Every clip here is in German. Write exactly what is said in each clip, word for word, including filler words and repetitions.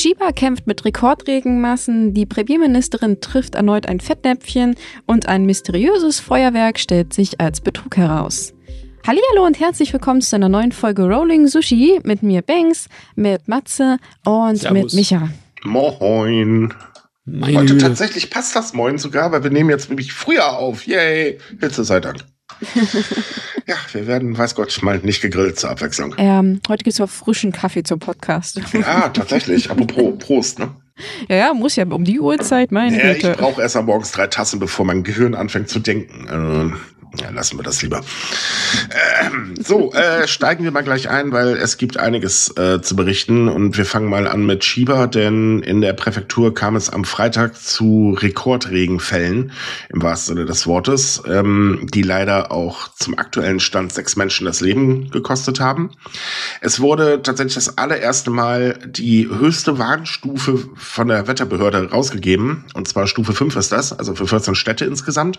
Chiba kämpft mit Rekordregenmassen, die Premierministerin trifft erneut ein Fettnäpfchen und ein mysteriöses Feuerwerk stellt sich als Betrug heraus. Hallihallo und herzlich willkommen zu einer neuen Folge Rolling Sushi mit mir Banks, mit Matze und Servus. Mit Micha. Moin. Meine Heute Güte. Tatsächlich passt das Moin sogar, weil wir nehmen jetzt nämlich früher auf. Yay, Hitze sei Dank. Ja, wir werden, weiß Gott, mal nicht gegrillt zur Abwechslung. Ähm, heute gibt's auch frischen Kaffee zum Podcast. Ja, tatsächlich. Apropos Prost, ne? Ja, ja, muss ja um die Uhrzeit, meine ja, Güte. Ich brauche erst am morgens drei Tassen, bevor mein Gehirn anfängt zu denken. Also, ja, lassen wir das lieber. Ähm, so, äh, steigen wir mal gleich ein, weil es gibt einiges äh, zu berichten und wir fangen mal an mit Chiba, denn in der Präfektur kam es am Freitag zu Rekordregenfällen, im wahrsten Sinne des Wortes, ähm, die leider auch zum aktuellen Stand sechs Menschen das Leben gekostet haben. Es wurde tatsächlich das allererste Mal die höchste Warnstufe von der Wetterbehörde rausgegeben, und zwar Stufe fünf ist das, also für vierzehn Städte insgesamt.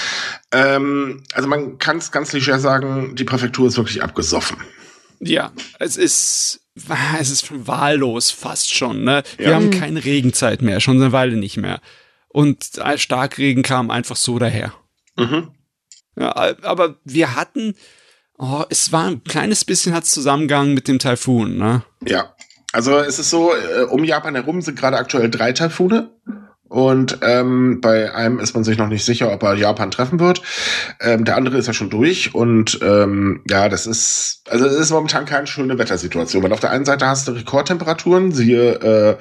Ähm, also man kann es ganz leger sagen, die Präfektur ist wirklich abgesoffen. Ja, es ist, es ist schon wahllos fast schon, ne? Wir Ja. haben keine Regenzeit mehr, schon eine Weile nicht mehr. Und Starkregen kam einfach so daher. Mhm. Ja, aber wir hatten, oh, es war ein kleines bisschen hat's zusammengegangen mit dem Taifun, ne? Ja, also es ist so, äh, um Japan herum sind gerade aktuell drei Taifune. Und ähm, bei einem ist man sich noch nicht sicher, ob er Japan treffen wird. Ähm, der andere ist ja schon durch. Und ähm, ja, das ist, also es ist momentan keine schöne Wettersituation. Weil auf der einen Seite hast du Rekordtemperaturen, siehe äh,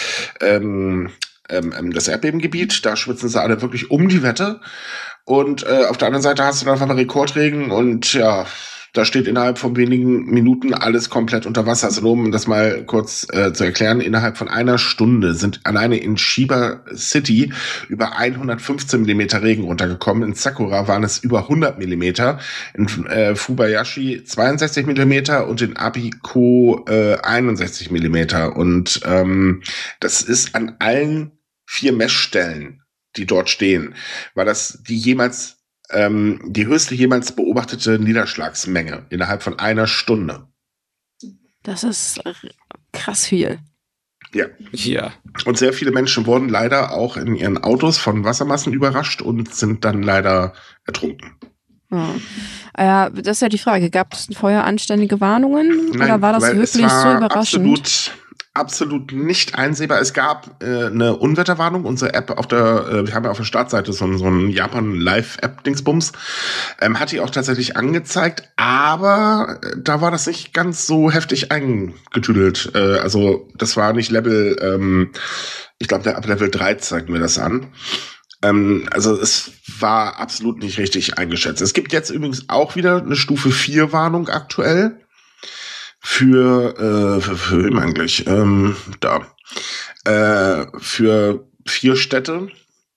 ähm, ähm, das Erdbebengebiet. Da schwitzen sie alle wirklich um die Wette. Und äh, auf der anderen Seite hast du dann auf einmal Rekordregen und ja, da steht innerhalb von wenigen Minuten alles komplett unter Wasser. Also nur um das mal kurz äh, zu erklären, innerhalb von einer Stunde sind alleine in Chiba City über hundertfünfzehn Millimeter Regen runtergekommen. In Sakura waren es über hundert Millimeter. In äh, Fubayashi zweiundsechzig Millimeter und in Abiko äh, einundsechzig Millimeter. Und ähm, das ist an allen vier Messstellen, die dort stehen, war das die jemals Ähm, die höchste jemals beobachtete Niederschlagsmenge innerhalb von einer Stunde. Das ist krass viel. Ja. Ja. Und sehr viele Menschen wurden leider auch in ihren Autos von Wassermassen überrascht und sind dann leider ertrunken. Ja, ja, das ist ja die Frage. Gab es vorher anständige Warnungen? Nein, oder war das weil wirklich es war so überraschend? Absolut Absolut nicht einsehbar. Es gab äh, eine Unwetterwarnung. Unsere App auf der, äh, wir haben ja auf der Startseite so, so ein Japan-Live-App-Dingsbums, ähm, hat die auch tatsächlich angezeigt, aber äh, da war das nicht ganz so heftig eingetüdelt. Äh, also das war nicht Level, ähm, ich glaube, ab Level drei zeigt mir das an. Ähm, also es war absolut nicht richtig eingeschätzt. Es gibt jetzt übrigens auch wieder eine Stufe vier Warnung aktuell. Für, äh, für, für wem eigentlich? Ähm, da. Äh, für vier Städte.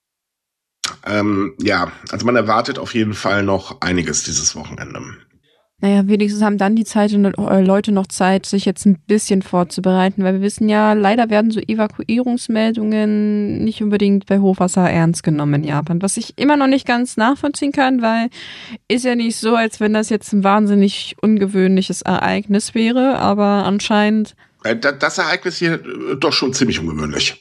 Ähm, ja, also man erwartet auf jeden Fall noch einiges dieses Wochenende. Naja, wenigstens haben dann die Zeit und äh, Leute noch Zeit, sich jetzt ein bisschen vorzubereiten, weil wir wissen ja, leider werden so Evakuierungsmeldungen nicht unbedingt bei Hochwasser ernst genommen in Japan, was ich immer noch nicht ganz nachvollziehen kann, weil ist ja nicht so, als wenn das jetzt ein wahnsinnig ungewöhnliches Ereignis wäre, aber anscheinend... Das Ereignis hier doch schon ziemlich ungewöhnlich.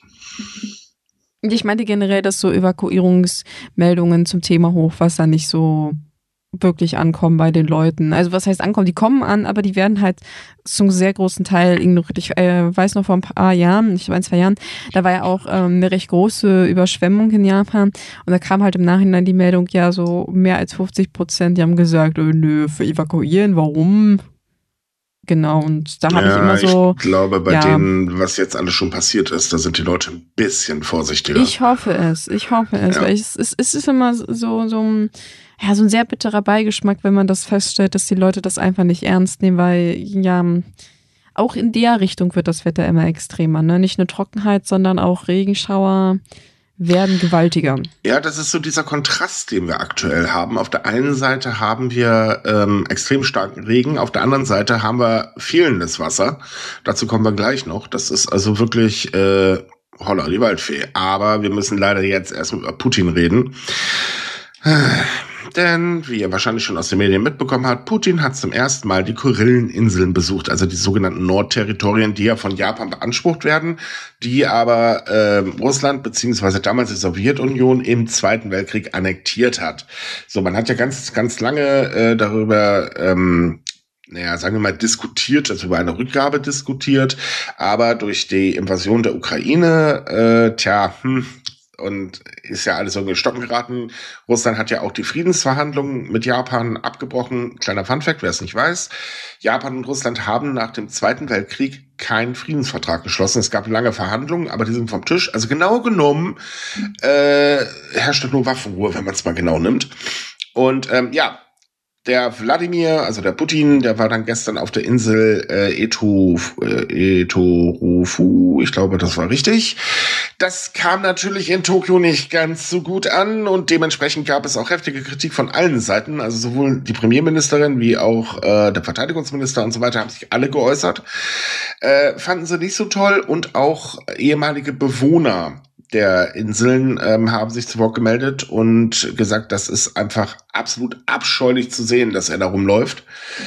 Ich meinte generell, dass so Evakuierungsmeldungen zum Thema Hochwasser nicht so wirklich ankommen bei den Leuten. Also was heißt ankommen? Die kommen an, aber die werden halt zum sehr großen Teil ignoriert. Ich äh, weiß noch vor ein paar Jahren, ich weiß ein, zwei Jahren, da war ja auch ähm, eine recht große Überschwemmung in Japan und da kam halt im Nachhinein die Meldung, ja so mehr als fünfzig Prozent, die haben gesagt, oh, nö, für evakuieren, warum? Genau, und da habe ja, ich immer so... Ich glaube, bei ja, denen, was jetzt alles schon passiert ist, da sind die Leute ein bisschen vorsichtiger. Ich hoffe es, ich hoffe es, ja. Weil es, es, es ist immer so, so ein... Ja, so ein sehr bitterer Beigeschmack, wenn man das feststellt, dass die Leute das einfach nicht ernst nehmen, weil ja, auch in der Richtung wird das Wetter immer extremer, ne? Nicht nur Trockenheit, sondern auch Regenschauer werden gewaltiger. Ja, das ist so dieser Kontrast, den wir aktuell haben. Auf der einen Seite haben wir ähm, extrem starken Regen, auf der anderen Seite haben wir fehlendes Wasser. Dazu kommen wir gleich noch. Das ist also wirklich äh, holla die Waldfee. Aber wir müssen leider jetzt erstmal über Putin reden. denn wie ihr wahrscheinlich schon aus den Medien mitbekommen habt, Putin hat zum ersten Mal die Kurilleninseln besucht, also die sogenannten Nordterritorien, die ja von Japan beansprucht werden, die aber äh, Russland beziehungsweise damals die Sowjetunion im Zweiten Weltkrieg annektiert hat. So, man hat ja ganz, ganz lange äh, darüber ähm, naja, sagen wir mal, diskutiert, also über eine Rückgabe diskutiert, aber durch die Invasion der Ukraine, äh, tja, hm, und ist ja alles so in den Stocken geraten. Russland hat ja auch die Friedensverhandlungen mit Japan abgebrochen. Kleiner Funfact, wer es nicht weiß. Japan und Russland haben nach dem Zweiten Weltkrieg keinen Friedensvertrag geschlossen. Es gab lange Verhandlungen, aber die sind vom Tisch. Also genau genommen äh, herrscht nur Waffenruhe, wenn man es mal genau nimmt. Und ähm, ja, der Wladimir, also der Putin, der war dann gestern auf der Insel äh, Eto, äh, Etorufu, ich glaube, das war richtig. Das kam natürlich in Tokio nicht ganz so gut an und dementsprechend gab es auch heftige Kritik von allen Seiten. Also sowohl die Premierministerin wie auch äh, der Verteidigungsminister und so weiter haben sich alle geäußert. Äh, fanden sie nicht so toll und auch ehemalige Bewohner der Inseln ähm, haben sich zu Wort gemeldet und gesagt, das ist einfach absolut abscheulich zu sehen, dass er da rumläuft.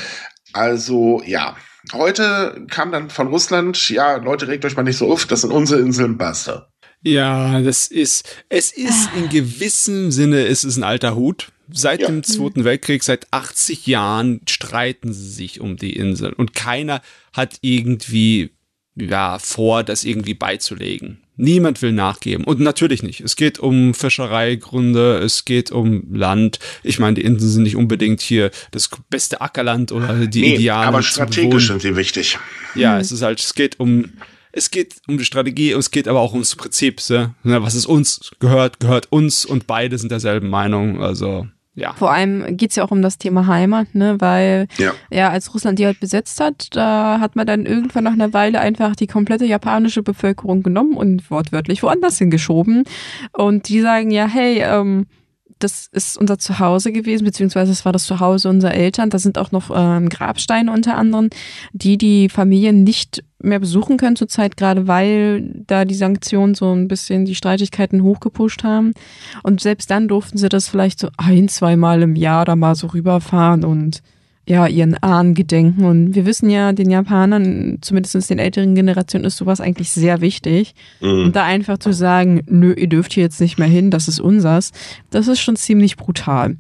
Also, ja. Heute kam dann von Russland, ja, Leute, regt euch mal nicht so auf, das sind unsere Inseln, basta. Ja, das ist, es ist in gewissem Sinne, es ist ein alter Hut. Seit ja. dem Zweiten Weltkrieg, seit achtzig Jahren streiten sie sich um die Insel und keiner hat irgendwie, ja, vor, das irgendwie beizulegen. Niemand will nachgeben. Und natürlich nicht. Es geht um Fischereigründe, es geht um Land. Ich meine, die Inseln sind nicht unbedingt hier das beste Ackerland oder die nee, Ideale. Aber strategisch sind sie wichtig. Ja, mhm. es ist halt, es geht um, es geht um die Strategie, es geht aber auch ums Prinzip. Ja? Was es uns gehört, gehört uns und beide sind derselben Meinung. Also, ja. Vor allem geht's ja auch um das Thema Heimat, ne, weil ja. ja, als Russland die halt besetzt hat, da hat man dann irgendwann nach einer Weile einfach die komplette japanische Bevölkerung genommen und wortwörtlich woanders hingeschoben. Und die sagen ja, hey, ähm, das ist unser Zuhause gewesen, beziehungsweise es war das Zuhause unserer Eltern. Da sind auch noch ähm, Grabsteine unter anderem, die die Familien nicht mehr besuchen können zurzeit, gerade weil da die Sanktionen so ein bisschen die Streitigkeiten hochgepusht haben. Und selbst dann durften sie das vielleicht so ein, zweimal im Jahr da mal so rüberfahren und ja, ihren Ahnen gedenken. Und wir wissen ja, den Japanern, zumindest den älteren Generationen, ist sowas eigentlich sehr wichtig. Mhm. Und da einfach zu sagen, nö, ihr dürft hier jetzt nicht mehr hin, das ist unsers, das ist schon ziemlich brutal.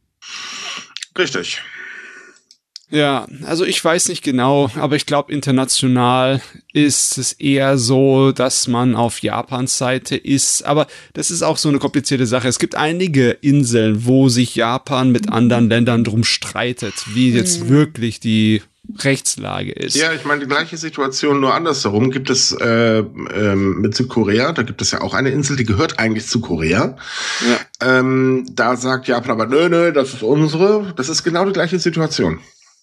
Richtig. Ja, also ich weiß nicht genau, aber ich glaube, international ist es eher so, dass man auf Japans Seite ist. Aber das ist auch so eine komplizierte Sache. Es gibt einige Inseln, wo sich Japan mit anderen Ländern drum streitet, wie jetzt mhm. wirklich die Rechtslage ist. Ja, ich meine, die gleiche Situation, nur andersherum gibt es äh, äh, mit Südkorea. Da gibt es ja auch eine Insel, die gehört eigentlich zu Korea. Ja. Ähm, da sagt Japan aber, nö, nö, das ist unsere. Das ist genau die gleiche Situation.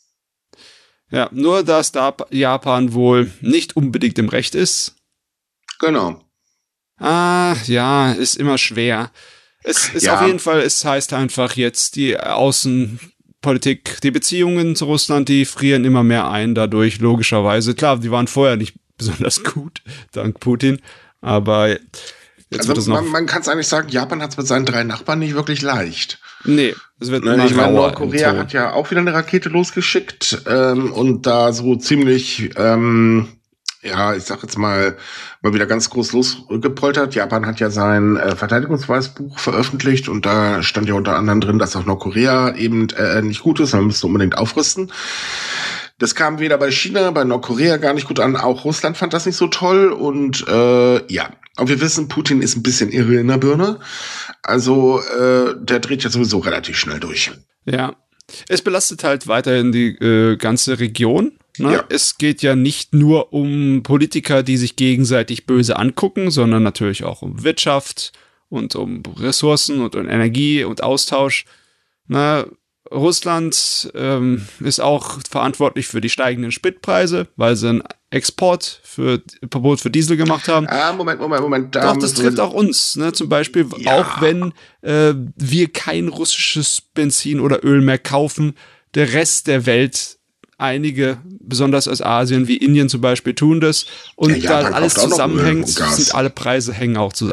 Ja, nur dass da Japan wohl nicht unbedingt im Recht ist. Genau. Ah, ja, ist immer schwer. Es ist ja. auf jeden Fall, es heißt einfach jetzt, die Außenpolitik, die Beziehungen zu Russland, die frieren immer mehr ein dadurch, logischerweise. Klar, die waren vorher nicht besonders gut, dank Putin, aber jetzt also wird es noch... Man, man kann es eigentlich sagen, Japan hat es mit seinen drei Nachbarn nicht wirklich leicht. Nee, es wird ne, immer ich meine, Nordkorea hat ja auch wieder eine Rakete losgeschickt ähm, und da so ziemlich, ähm, ja, ich sag jetzt mal, mal wieder ganz groß losgepoltert. Japan hat ja sein äh, Verteidigungsweißbuch veröffentlicht und da stand ja unter anderem drin, dass auch Nordkorea eben äh, nicht gut ist, man müsste unbedingt aufrüsten. Das kam weder bei China, bei Nordkorea gar nicht gut an, auch Russland fand das nicht so toll und äh, ja, aber wir wissen, Putin ist ein bisschen irre in der Birne, also äh, der dreht ja sowieso relativ schnell durch. Ja, es belastet halt weiterhin die äh, ganze Region. Ne? Ja. Es geht ja nicht nur um Politiker, die sich gegenseitig böse angucken, sondern natürlich auch um Wirtschaft und um Ressourcen und um Energie und Austausch. Na, Russland ähm, ist auch verantwortlich für die steigenden Spritpreise, weil sie einen Export für Verbot für Diesel gemacht haben. Ah, Moment, Moment, Moment. Da Doch, das trifft auch uns, ne? Zum Beispiel, ja. Auch wenn äh, wir kein russisches Benzin oder Öl mehr kaufen, der Rest der Welt, einige, besonders aus Asien, wie Indien zum Beispiel, tun das. Und ja, da alles zusammenhängt, sind alle Preise hängen auch zusammen.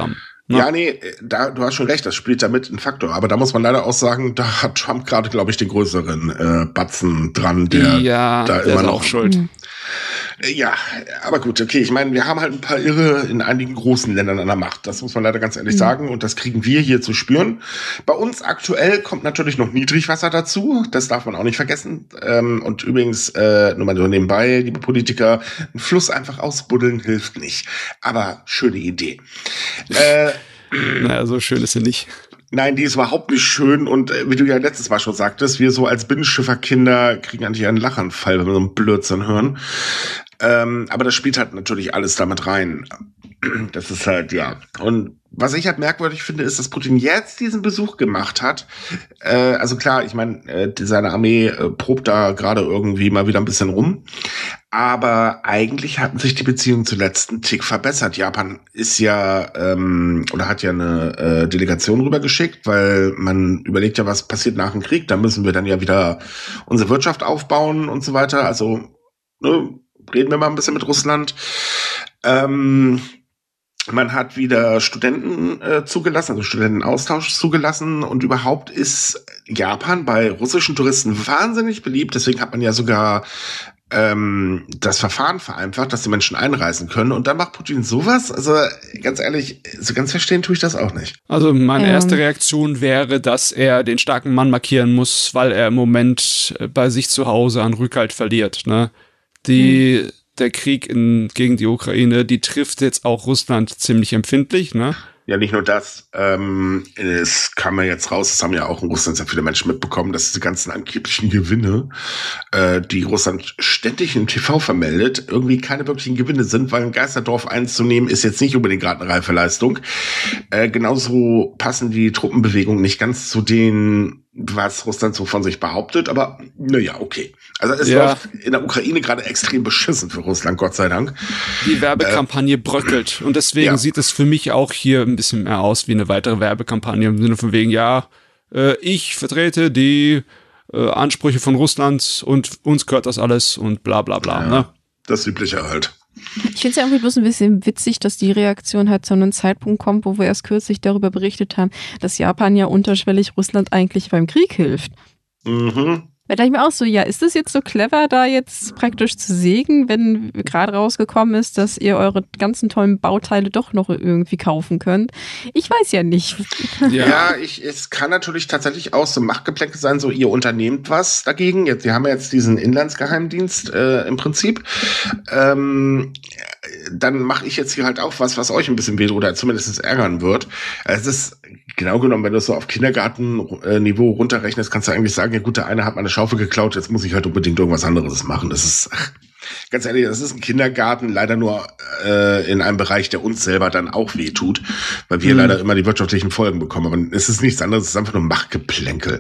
Ne? Ja, nee, da, du hast schon recht, das spielt damit ein Faktor. Aber da muss man leider auch sagen, da hat Trump gerade, glaube ich, den größeren äh, Batzen dran, der ja, da der immer ist noch auch schuld. Mhm. Ja, aber gut, okay. Ich meine, wir haben halt ein paar Irre in einigen großen Ländern an der Macht. Das muss man leider ganz ehrlich mhm. sagen. Und das kriegen wir hier zu spüren. Bei uns aktuell kommt natürlich noch Niedrigwasser dazu. Das darf man auch nicht vergessen. Ähm, und übrigens, äh, nur mal so nebenbei, liebe Politiker, einen Fluss einfach ausbuddeln hilft nicht. Aber schöne Idee. Äh, naja, so schön ist sie nicht. Nein, die ist überhaupt nicht schön und äh, wie du ja letztes Mal schon sagtest, wir so als Binnenschifferkinder kriegen eigentlich einen Lachanfall, wenn wir so einen Blödsinn hören. Ähm, aber das spielt halt natürlich alles damit rein. Das ist halt, ja. Und was ich halt merkwürdig finde, ist, dass Putin jetzt diesen Besuch gemacht hat. Äh, also klar, ich meine, äh, seine Armee äh, probt da gerade irgendwie mal wieder ein bisschen rum. Aber eigentlich hatten sich die Beziehungen zuletzt einen Tick verbessert. Japan ist ja, ähm, oder hat ja eine äh, Delegation rübergeschickt, weil man überlegt ja, was passiert nach dem Krieg. Da müssen wir dann ja wieder unsere Wirtschaft aufbauen und so weiter. Also, ne, reden wir mal ein bisschen mit Russland. Ähm, man hat wieder Studenten äh, zugelassen, also Studentenaustausch zugelassen und überhaupt ist Japan bei russischen Touristen wahnsinnig beliebt. Deswegen hat man ja sogar ähm, das Verfahren vereinfacht, dass die Menschen einreisen können. Und dann macht Putin sowas. Also ganz ehrlich, so ganz verstehen tue ich das auch nicht. Also meine ähm. erste Reaktion wäre, dass er den starken Mann markieren muss, weil er im Moment bei sich zu Hause an Rückhalt verliert. Ne? Die hm. Der Krieg in, gegen die Ukraine, die trifft jetzt auch Russland ziemlich empfindlich, ne? Ja, nicht nur das. Ähm, es kam ja jetzt raus, das haben ja auch in Russland sehr viele Menschen mitbekommen, dass diese ganzen angeblichen Gewinne, äh, die Russland ständig im T V vermeldet, irgendwie keine wirklichen Gewinne sind, weil ein Geisterdorf einzunehmen ist jetzt nicht unbedingt gerade eine reife Leistung. Äh, genauso passen die Truppenbewegungen nicht ganz zu den, was Russland so von sich behauptet, aber naja, okay. Also es ja. läuft in der Ukraine gerade extrem beschissen für Russland, Gott sei Dank. Die Werbekampagne äh, bröckelt und deswegen ja. sieht es für mich auch hier ein bisschen mehr aus wie eine weitere Werbekampagne im Sinne von wegen, ja, äh, ich vertrete die äh, Ansprüche von Russland und uns gehört das alles und bla bla bla. Ja, ne? Das Übliche halt. Ich finde es ja irgendwie bloß ein bisschen witzig, dass die Reaktion halt zu einem Zeitpunkt kommt, wo wir erst kürzlich darüber berichtet haben, dass Japan ja unterschwellig Russland eigentlich beim Krieg hilft. Mhm. Da dachte ich mir auch so, ja, ist das jetzt so clever, da jetzt praktisch zu sägen, wenn gerade rausgekommen ist, dass ihr eure ganzen tollen Bauteile doch noch irgendwie kaufen könnt? Ich weiß ja nicht. Ja, ja ich, es kann natürlich tatsächlich auch so Machtgeplänkel sein, so ihr unternehmt was dagegen. Jetzt, wir haben ja jetzt diesen Inlandsgeheimdienst äh, im Prinzip. Ähm, dann mache ich jetzt hier halt auch was, was euch ein bisschen weh oder zumindest ärgern wird. Es ist genau genommen, wenn du es so auf Kindergartenniveau runterrechnest, kannst du eigentlich sagen, ja gut, der eine hat meine Schaufel geklaut, jetzt muss ich halt unbedingt irgendwas anderes machen. Das ist, ach, ganz ehrlich, das ist ein Kindergarten, leider nur äh, in einem Bereich, der uns selber dann auch weh tut, weil wir mhm. leider immer die wirtschaftlichen Folgen bekommen. Aber es ist nichts anderes, es ist einfach nur Machtgeplänkel.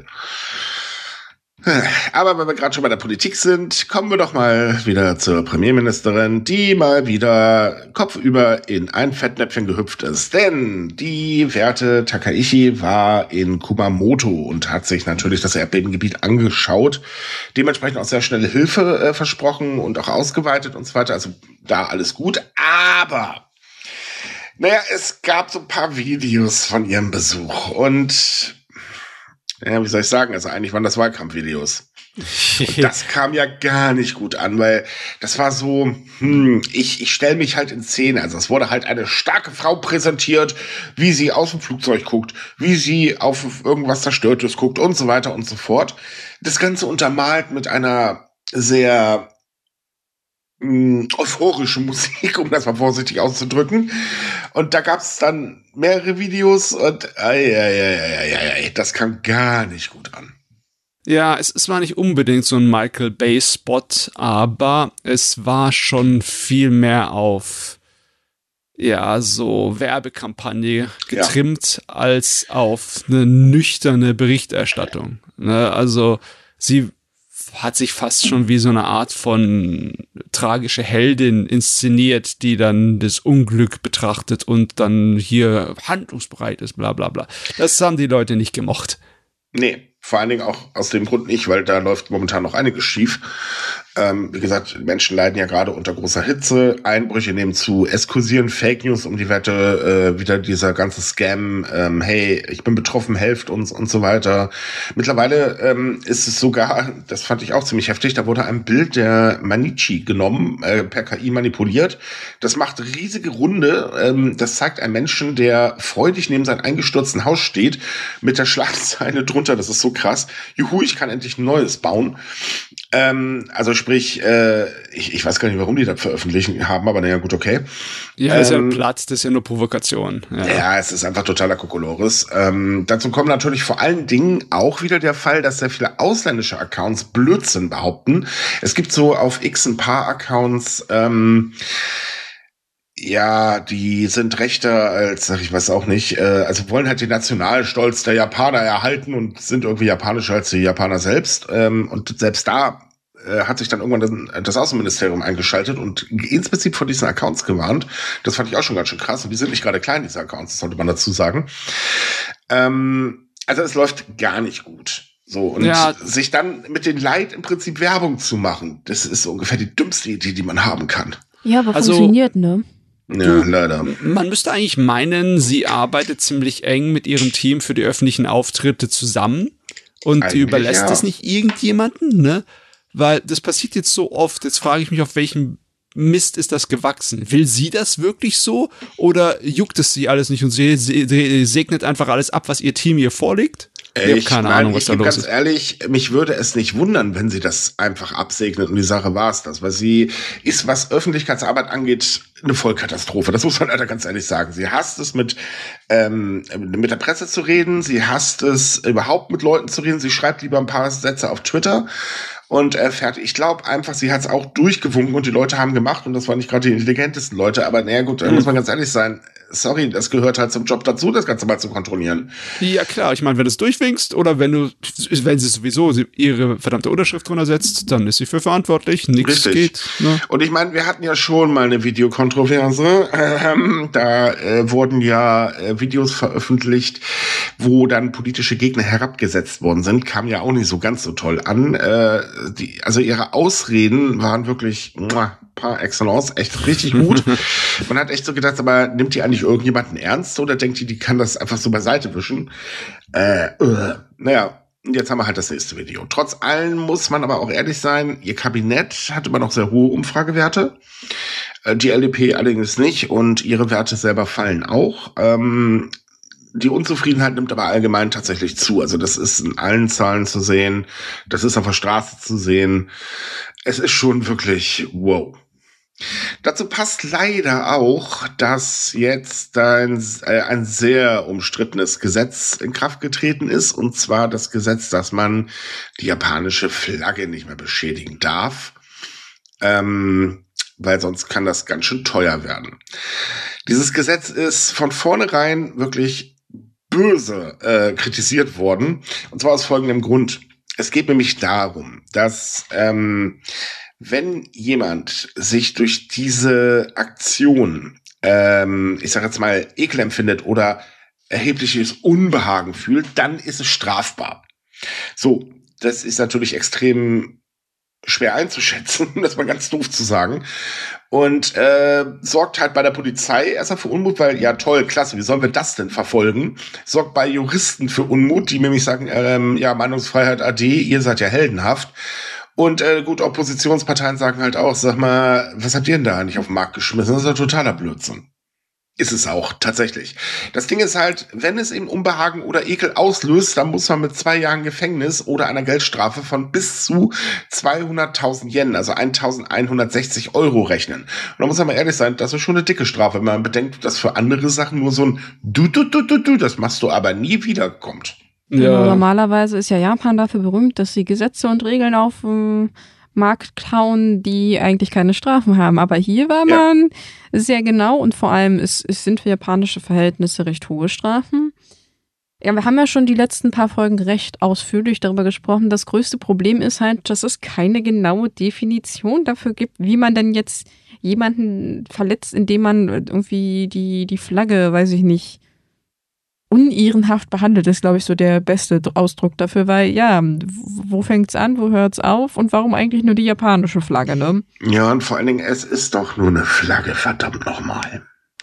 Aber wenn wir gerade schon bei der Politik sind, kommen wir doch mal wieder zur Premierministerin, die mal wieder kopfüber in ein Fettnäpfchen gehüpft ist. Denn die werte Takaichi war in Kumamoto und hat sich natürlich das Erdbebengebiet angeschaut. Dementsprechend auch sehr schnelle Hilfe äh, versprochen und auch ausgeweitet und so weiter. Also da alles gut. Aber naja, es gab so ein paar Videos von ihrem Besuch und ja, wie soll ich sagen, also eigentlich waren das Wahlkampfvideos. Und das kam ja gar nicht gut an, weil das war so, hm, ich, ich stelle mich halt in Szene. Also es wurde halt eine starke Frau präsentiert, wie sie aus dem Flugzeug guckt, wie sie auf irgendwas Zerstörtes guckt und so weiter und so fort. Das Ganze untermalt mit einer sehr mh, euphorische Musik, um das mal vorsichtig auszudrücken. Und da gab es dann mehrere Videos und ei, ei, ei, ei, ei, das kam gar nicht gut an. Ja, es, es war nicht unbedingt so ein Michael Bay-Spot, aber es war schon viel mehr auf ja, so Werbekampagne getrimmt, ja. als auf eine nüchterne Berichterstattung. Ne? Also sie hat sich fast schon wie so eine Art von tragische Heldin inszeniert, die dann das Unglück betrachtet und dann hier handlungsbereit ist, bla bla bla. Das haben die Leute nicht gemocht. Nee, vor allen Dingen auch aus dem Grund nicht, weil da läuft momentan noch einiges schief. Ähm, wie gesagt, Menschen leiden ja gerade unter großer Hitze, Einbrüche nehmen zu, es kursieren Fake News um die Wette, äh, wieder dieser ganze Scam, ähm, hey, ich bin betroffen, helft uns und so weiter. Mittlerweile ähm, ist es sogar, das fand ich auch ziemlich heftig, da wurde ein Bild der Manichi genommen, äh, per K I manipuliert. Das macht riesige Runde, ähm, das zeigt einen Menschen, der freudig neben seinem eingestürzten Haus steht, mit der Schlagzeile drunter, das ist so krass, juhu, ich kann endlich ein neues bauen. Ähm, also sprich, äh, ich, ich weiß gar nicht, warum die das veröffentlichen haben, aber naja, gut, okay. Ja, ähm, ist ja Platz, das ist ja nur Provokation. Ja, ja es ist einfach totaler Kokolores. Ähm, dazu kommt natürlich vor allen Dingen auch wieder der Fall, dass sehr viele ausländische Accounts Blödsinn behaupten. Es gibt so auf X ein paar Accounts, ähm, ja, die sind rechter als, ach, ich weiß auch nicht, äh, also wollen halt den Nationalstolz der Japaner erhalten und sind irgendwie japanischer als die Japaner selbst. Ähm, und selbst da äh, hat sich dann irgendwann das, das Außenministerium eingeschaltet und explizit von diesen Accounts gewarnt. Das fand ich auch schon ganz schön krass. Und die sind nicht gerade klein, diese Accounts, das sollte man dazu sagen. Ähm, also es läuft gar nicht gut. So, und ja. sich dann mit den Leid im Prinzip Werbung zu machen, das ist so ungefähr die dümmste Idee, die man haben kann. Ja, aber also, funktioniert, ne? Ja, leider. Man müsste eigentlich meinen, sie arbeitet ziemlich eng mit ihrem Team für die öffentlichen Auftritte zusammen und Eigentlich, die überlässt ja. das nicht irgendjemanden, ne? Weil das passiert jetzt so oft, jetzt frage ich mich, auf welchem Mist ist das gewachsen? Will sie das wirklich so oder juckt es sie alles nicht und sie, sie segnet einfach alles ab, was ihr Team ihr vorlegt? Ich habe keine mein, Ahnung, was ich da los ganz ist. Ehrlich, mich würde es nicht wundern, wenn sie das einfach absegnet und die Sache war's das, weil sie ist, was Öffentlichkeitsarbeit angeht, eine Vollkatastrophe. Das muss man leider ganz ehrlich sagen. Sie hasst es, mit ähm, mit der Presse zu reden. Sie hasst es, überhaupt mit Leuten zu reden. Sie schreibt lieber ein paar Sätze auf Twitter und äh, fertig. Ich glaube einfach, sie hat es auch durchgewunken und die Leute haben gemacht und das waren nicht gerade die intelligentesten Leute. Aber naja gut, da mhm. muss man ganz ehrlich sein. Sorry, das gehört halt zum Job dazu, das Ganze mal zu kontrollieren. Ja klar, ich meine, wenn du es durchwinkst oder wenn du, wenn sie sowieso ihre verdammte Unterschrift drunter setzt, dann ist sie für verantwortlich, nichts geht. Ne? Und ich meine, wir hatten ja schon mal eine Videokontroverse, ähm, da äh, wurden ja äh, Videos veröffentlicht, wo dann politische Gegner herabgesetzt worden sind, kam ja auch nicht so ganz so toll an. Äh, die, also ihre Ausreden waren wirklich muah, par excellence, echt richtig gut. Man hat echt so gedacht, aber nimmt die eigentlich irgendjemanden ernst oder denkt die, die kann das einfach so beiseite wischen? Äh, äh, naja, jetzt haben wir halt das nächste Video. Trotz allem muss man aber auch ehrlich sein, ihr Kabinett hat immer noch sehr hohe Umfragewerte, äh, die L D P allerdings nicht und ihre Werte selber fallen auch. Ähm, die Unzufriedenheit nimmt aber allgemein tatsächlich zu. Also das ist in allen Zahlen zu sehen, das ist auf der Straße zu sehen. Es ist schon wirklich wow. Dazu passt leider auch, dass jetzt ein, äh, ein sehr umstrittenes Gesetz in Kraft getreten ist, und zwar das Gesetz, dass man die japanische Flagge nicht mehr beschädigen darf, ähm, weil sonst kann das ganz schön teuer werden. Dieses Gesetz ist von vornherein wirklich böse äh, kritisiert worden, und zwar aus folgendem Grund. Es geht nämlich darum, dass ähm, wenn jemand sich durch diese Aktion, ähm, ich sage jetzt mal, Ekel empfindet oder erhebliches Unbehagen fühlt, dann ist es strafbar. So, das ist natürlich extrem schwer einzuschätzen, das mal ganz doof zu sagen. Und äh, sorgt halt bei der Polizei erstmal für Unmut, weil, ja toll, klasse, wie sollen wir das denn verfolgen? Sorgt bei Juristen für Unmut, die nämlich sagen, ähm, ja, Meinungsfreiheit A D, ihr seid ja heldenhaft. Und äh, gut, Oppositionsparteien sagen halt auch, sag mal, was habt ihr denn da nicht auf den Markt geschmissen? Das ist ja totaler Blödsinn. Ist es auch, tatsächlich. Das Ding ist halt, wenn es eben Unbehagen oder Ekel auslöst, dann muss man mit zwei Jahren Gefängnis oder einer Geldstrafe von bis zu zweihunderttausend Yen, also eintausendeinhundertsechzig Euro rechnen. Und da muss man mal ehrlich sein, das ist schon eine dicke Strafe, wenn man bedenkt, dass für andere Sachen nur so ein du, du, du, du, du, das machst du aber nie wieder kommt. Ja. Normalerweise ist ja Japan dafür berühmt, dass sie Gesetze und Regeln auf dem Markt klauen, die eigentlich keine Strafen haben. Aber hier war man ja. sehr genau, und vor allem es, es sind für japanische Verhältnisse recht hohe Strafen. Ja, wir haben ja schon die letzten paar Folgen recht ausführlich darüber gesprochen. Das größte Problem ist halt, dass es keine genaue Definition dafür gibt, wie man denn jetzt jemanden verletzt, indem man irgendwie die, die Flagge, weiß ich nicht, unehrenhaft behandelt, ist, glaube ich, so der beste Ausdruck dafür, weil, ja, wo fängt's an, wo hört's auf und warum eigentlich nur die japanische Flagge, ne? Ja, und vor allen Dingen, es ist doch nur eine Flagge, verdammt nochmal.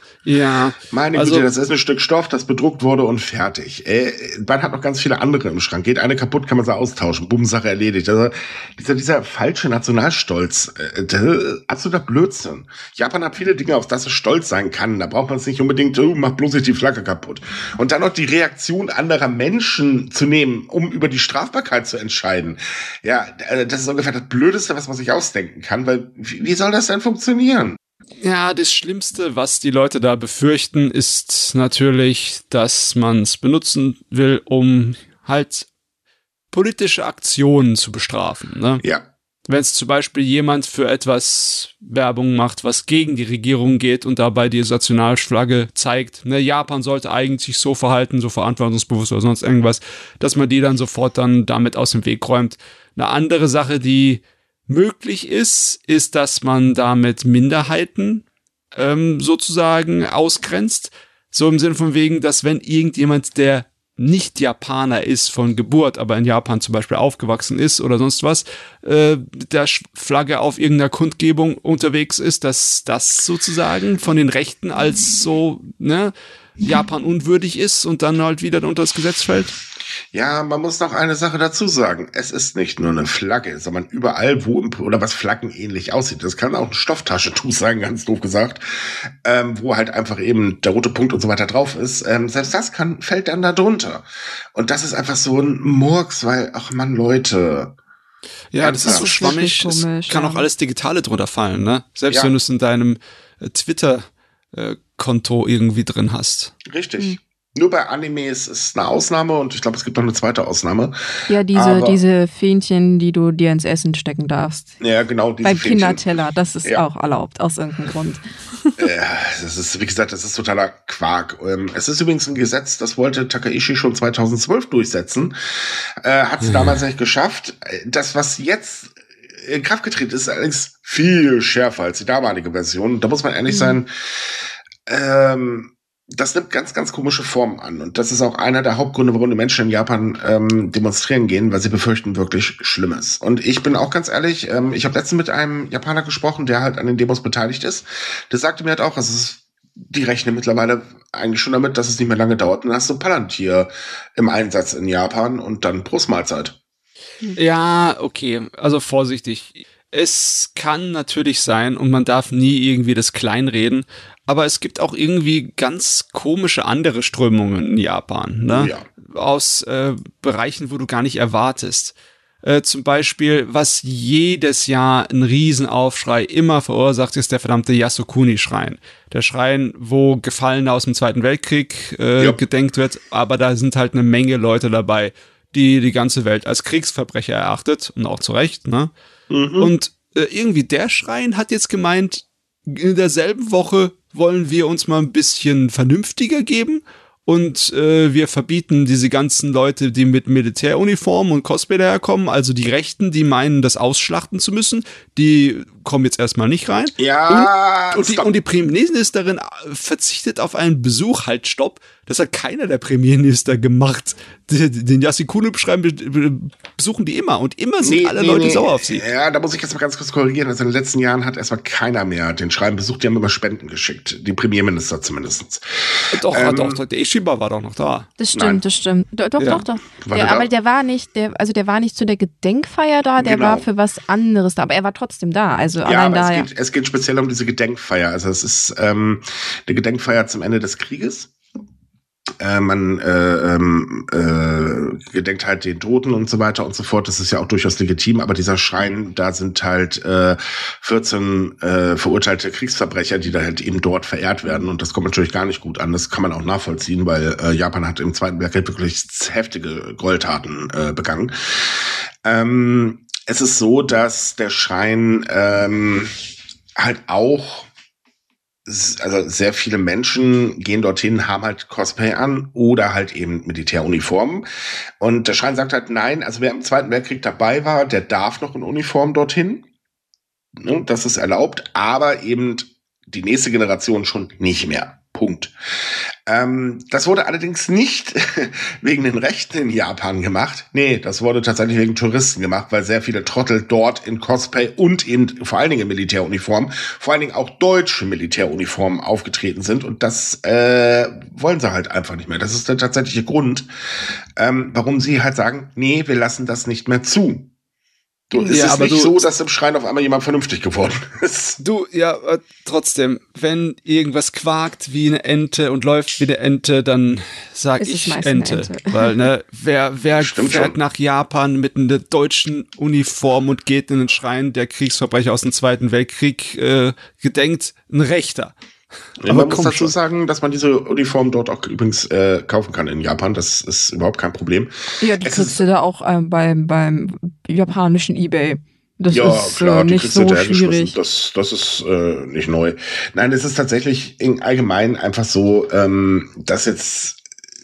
Ja. Meine also, Güte, das ist ein Stück Stoff, das bedruckt wurde und fertig. Äh, man hat noch ganz viele andere im Schrank. Geht eine kaputt, kann man sie austauschen. Bumm, Sache erledigt. Also dieser, dieser falsche Nationalstolz, äh, der, absoluter Blödsinn. Japan hat viele Dinge, auf das es stolz sein kann. Da braucht man es nicht unbedingt, oh, mach bloß nicht die Flagge kaputt. Und dann noch die Reaktion anderer Menschen zu nehmen, um über die Strafbarkeit zu entscheiden. Ja, das ist ungefähr das Blödeste, was man sich ausdenken kann, weil wie, wie soll das denn funktionieren? Ja, das Schlimmste, was die Leute da befürchten, ist natürlich, dass man es benutzen will, um halt politische Aktionen zu bestrafen. Ne? Ja. Wenn es zum Beispiel jemand für etwas Werbung macht, was gegen die Regierung geht und dabei die Nationalflagge zeigt, ne, Japan sollte eigentlich so verhalten, so verantwortungsbewusst oder sonst irgendwas, dass man die dann sofort dann damit aus dem Weg räumt. Eine andere Sache, die möglich ist, ist, dass man damit Minderheiten ähm, sozusagen ausgrenzt. So im Sinne von wegen, dass wenn irgendjemand, der nicht Japaner ist von Geburt, aber in Japan zum Beispiel aufgewachsen ist oder sonst was, äh, der Flagge auf irgendeiner Kundgebung unterwegs ist, dass das sozusagen von den Rechten als so, ne, Japan unwürdig ist und dann halt wieder unter das Gesetz fällt. Ja, man muss noch eine Sache dazu sagen. Es ist nicht nur eine Flagge, sondern überall, wo, oder was flaggenähnlich aussieht. Das kann auch ein Stofftaschentuch sein, ganz doof gesagt, ähm, wo halt einfach eben der rote Punkt und so weiter drauf ist. Ähm, selbst das kann, fällt dann da drunter. Und das ist einfach so ein Murks, weil, ach man, Leute. Ja, das ist so schwammig. Komisch, es kann ja. auch alles Digitale drunter fallen, ne? Selbst Ja. wenn du es in deinem äh, Twitter-Konto irgendwie drin hast. Richtig. Hm. Nur bei Animes ist es eine Ausnahme und ich glaube, es gibt noch eine zweite Ausnahme. Ja, diese, Aber- diese Fähnchen, die du dir ins Essen stecken darfst. Ja, genau, diese Beim Fähnchen. Kinderteller, das ist Ja. auch erlaubt, aus irgendeinem Grund. Ja, das ist, wie gesagt, das ist totaler Quark. Ähm, Es ist übrigens ein Gesetz, das wollte Takaishi schon zweitausendzwölf durchsetzen. Äh, hat es Mhm. damals nicht geschafft. Das, was jetzt in Kraft getreten ist, ist allerdings viel schärfer als die damalige Version. Da muss man ehrlich Mhm. sein, ähm, das nimmt ganz, ganz komische Formen an. Und das ist auch einer der Hauptgründe, warum die Menschen in Japan ähm, demonstrieren gehen, weil sie befürchten wirklich Schlimmes. Und ich bin auch ganz ehrlich, ähm, ich habe letztens mit einem Japaner gesprochen, der halt an den Demos beteiligt ist. Der sagte mir halt auch, es ist, die rechnen mittlerweile eigentlich schon damit, dass es nicht mehr lange dauert. Und dann hast du Palantir im Einsatz in Japan und dann Brustmahlzeit. Ja, okay, also vorsichtig. Es kann natürlich sein und man darf nie irgendwie das kleinreden, aber es gibt auch irgendwie ganz komische andere Strömungen in Japan, ne? Ja. Aus äh, Bereichen, wo du gar nicht erwartest. Äh, zum Beispiel, was jedes Jahr einen Riesenaufschrei immer verursacht, ist der verdammte Yasukuni-Schrein. Der Schrein, wo Gefallene aus dem Zweiten Weltkrieg äh, Ja. gedenkt wird, aber da sind halt eine Menge Leute dabei, die die ganze Welt als Kriegsverbrecher erachtet, und auch zu Recht, ne? Mhm. Und äh, irgendwie der Schrein hat jetzt gemeint, in derselben Woche wollen wir uns mal ein bisschen vernünftiger geben und äh, wir verbieten diese ganzen Leute, die mit Militäruniformen und Cosplay daherkommen, also die Rechten, die meinen, das ausschlachten zu müssen, die kommen jetzt erstmal nicht rein. Ja, Und, und, die, stopp. und die Premierministerin verzichtet auf einen Besuch, halt stopp. Das hat keiner der Premierminister gemacht. Den, den Yasukuni-Schrein besuchen die immer und immer sind Nee, alle nee, Leute nee. sauer auf sie. Ja, da muss ich jetzt mal ganz kurz korrigieren. Also in den letzten Jahren hat erstmal keiner mehr den Schreiben besucht. Die haben immer Spenden geschickt. Die Premierminister zumindest. Doch, Ähm, doch, doch, der Ishiba war doch noch da. Das stimmt, Nein. das stimmt. Doch, doch, Ja. doch. doch. War Der, der da? aber der war nicht, der, also der war nicht zu der Gedenkfeier da, der Genau. war für was anderes da, aber er war trotzdem da. Also Ja, allein aber da, es, ja. geht, es geht speziell um diese Gedenkfeier. Also es ist ähm, eine Gedenkfeier zum Ende des Krieges. Äh, man äh, ähm, äh, gedenkt halt den Toten und so weiter und so fort. Das ist ja auch durchaus legitim. Aber dieser Schrein, da sind halt äh, vierzehn äh, verurteilte Kriegsverbrecher, die da halt eben dort verehrt werden. Und das kommt natürlich gar nicht gut an. Das kann man auch nachvollziehen, weil äh, Japan hat im Zweiten Weltkrieg wirklich heftige Gräueltaten äh, begangen. Ähm, es ist so, dass der Schrein ähm, halt auch, also sehr viele Menschen gehen dorthin, haben halt Cosplay an oder halt eben Militäruniformen. Und der Schrein sagt halt, nein, also wer im Zweiten Weltkrieg dabei war, der darf noch in Uniform dorthin. Ne, das ist erlaubt, aber eben die nächste Generation schon nicht mehr. Punkt. Ähm, das wurde allerdings nicht wegen den Rechten in Japan gemacht. Nee, das wurde tatsächlich wegen Touristen gemacht, weil sehr viele Trottel dort in Cosplay und in vor allen Dingen in Militäruniformen, vor allen Dingen auch deutsche Militäruniformen aufgetreten sind. Und das äh, wollen sie halt einfach nicht mehr. Das ist der tatsächliche Grund, ähm, warum sie halt sagen, nee, wir lassen das nicht mehr zu. Du, es ja, ist aber nicht du, so, dass im Schrein auf einmal jemand vernünftig geworden ist. Du, ja, äh, trotzdem, wenn irgendwas quakt wie eine Ente und läuft wie eine Ente, dann sag es ich Ente. Ente. Weil, ne, wer, wer fährt schon. nach Japan mit einer deutschen Uniform und geht in den Schrein der Kriegsverbrecher aus dem Zweiten Weltkrieg äh, gedenkt? Ein Rechter. Ja, aber man muss dazu schon. sagen, dass man diese Uniform dort auch übrigens äh, kaufen kann in Japan. Das ist überhaupt kein Problem. Ja, die es kriegst du da auch äh, beim, beim japanischen eBay. Das ja, ist klar, äh, nicht so schwierig. Das, das ist äh, nicht neu. Nein, es ist tatsächlich im Allgemeinen einfach so, ähm, dass jetzt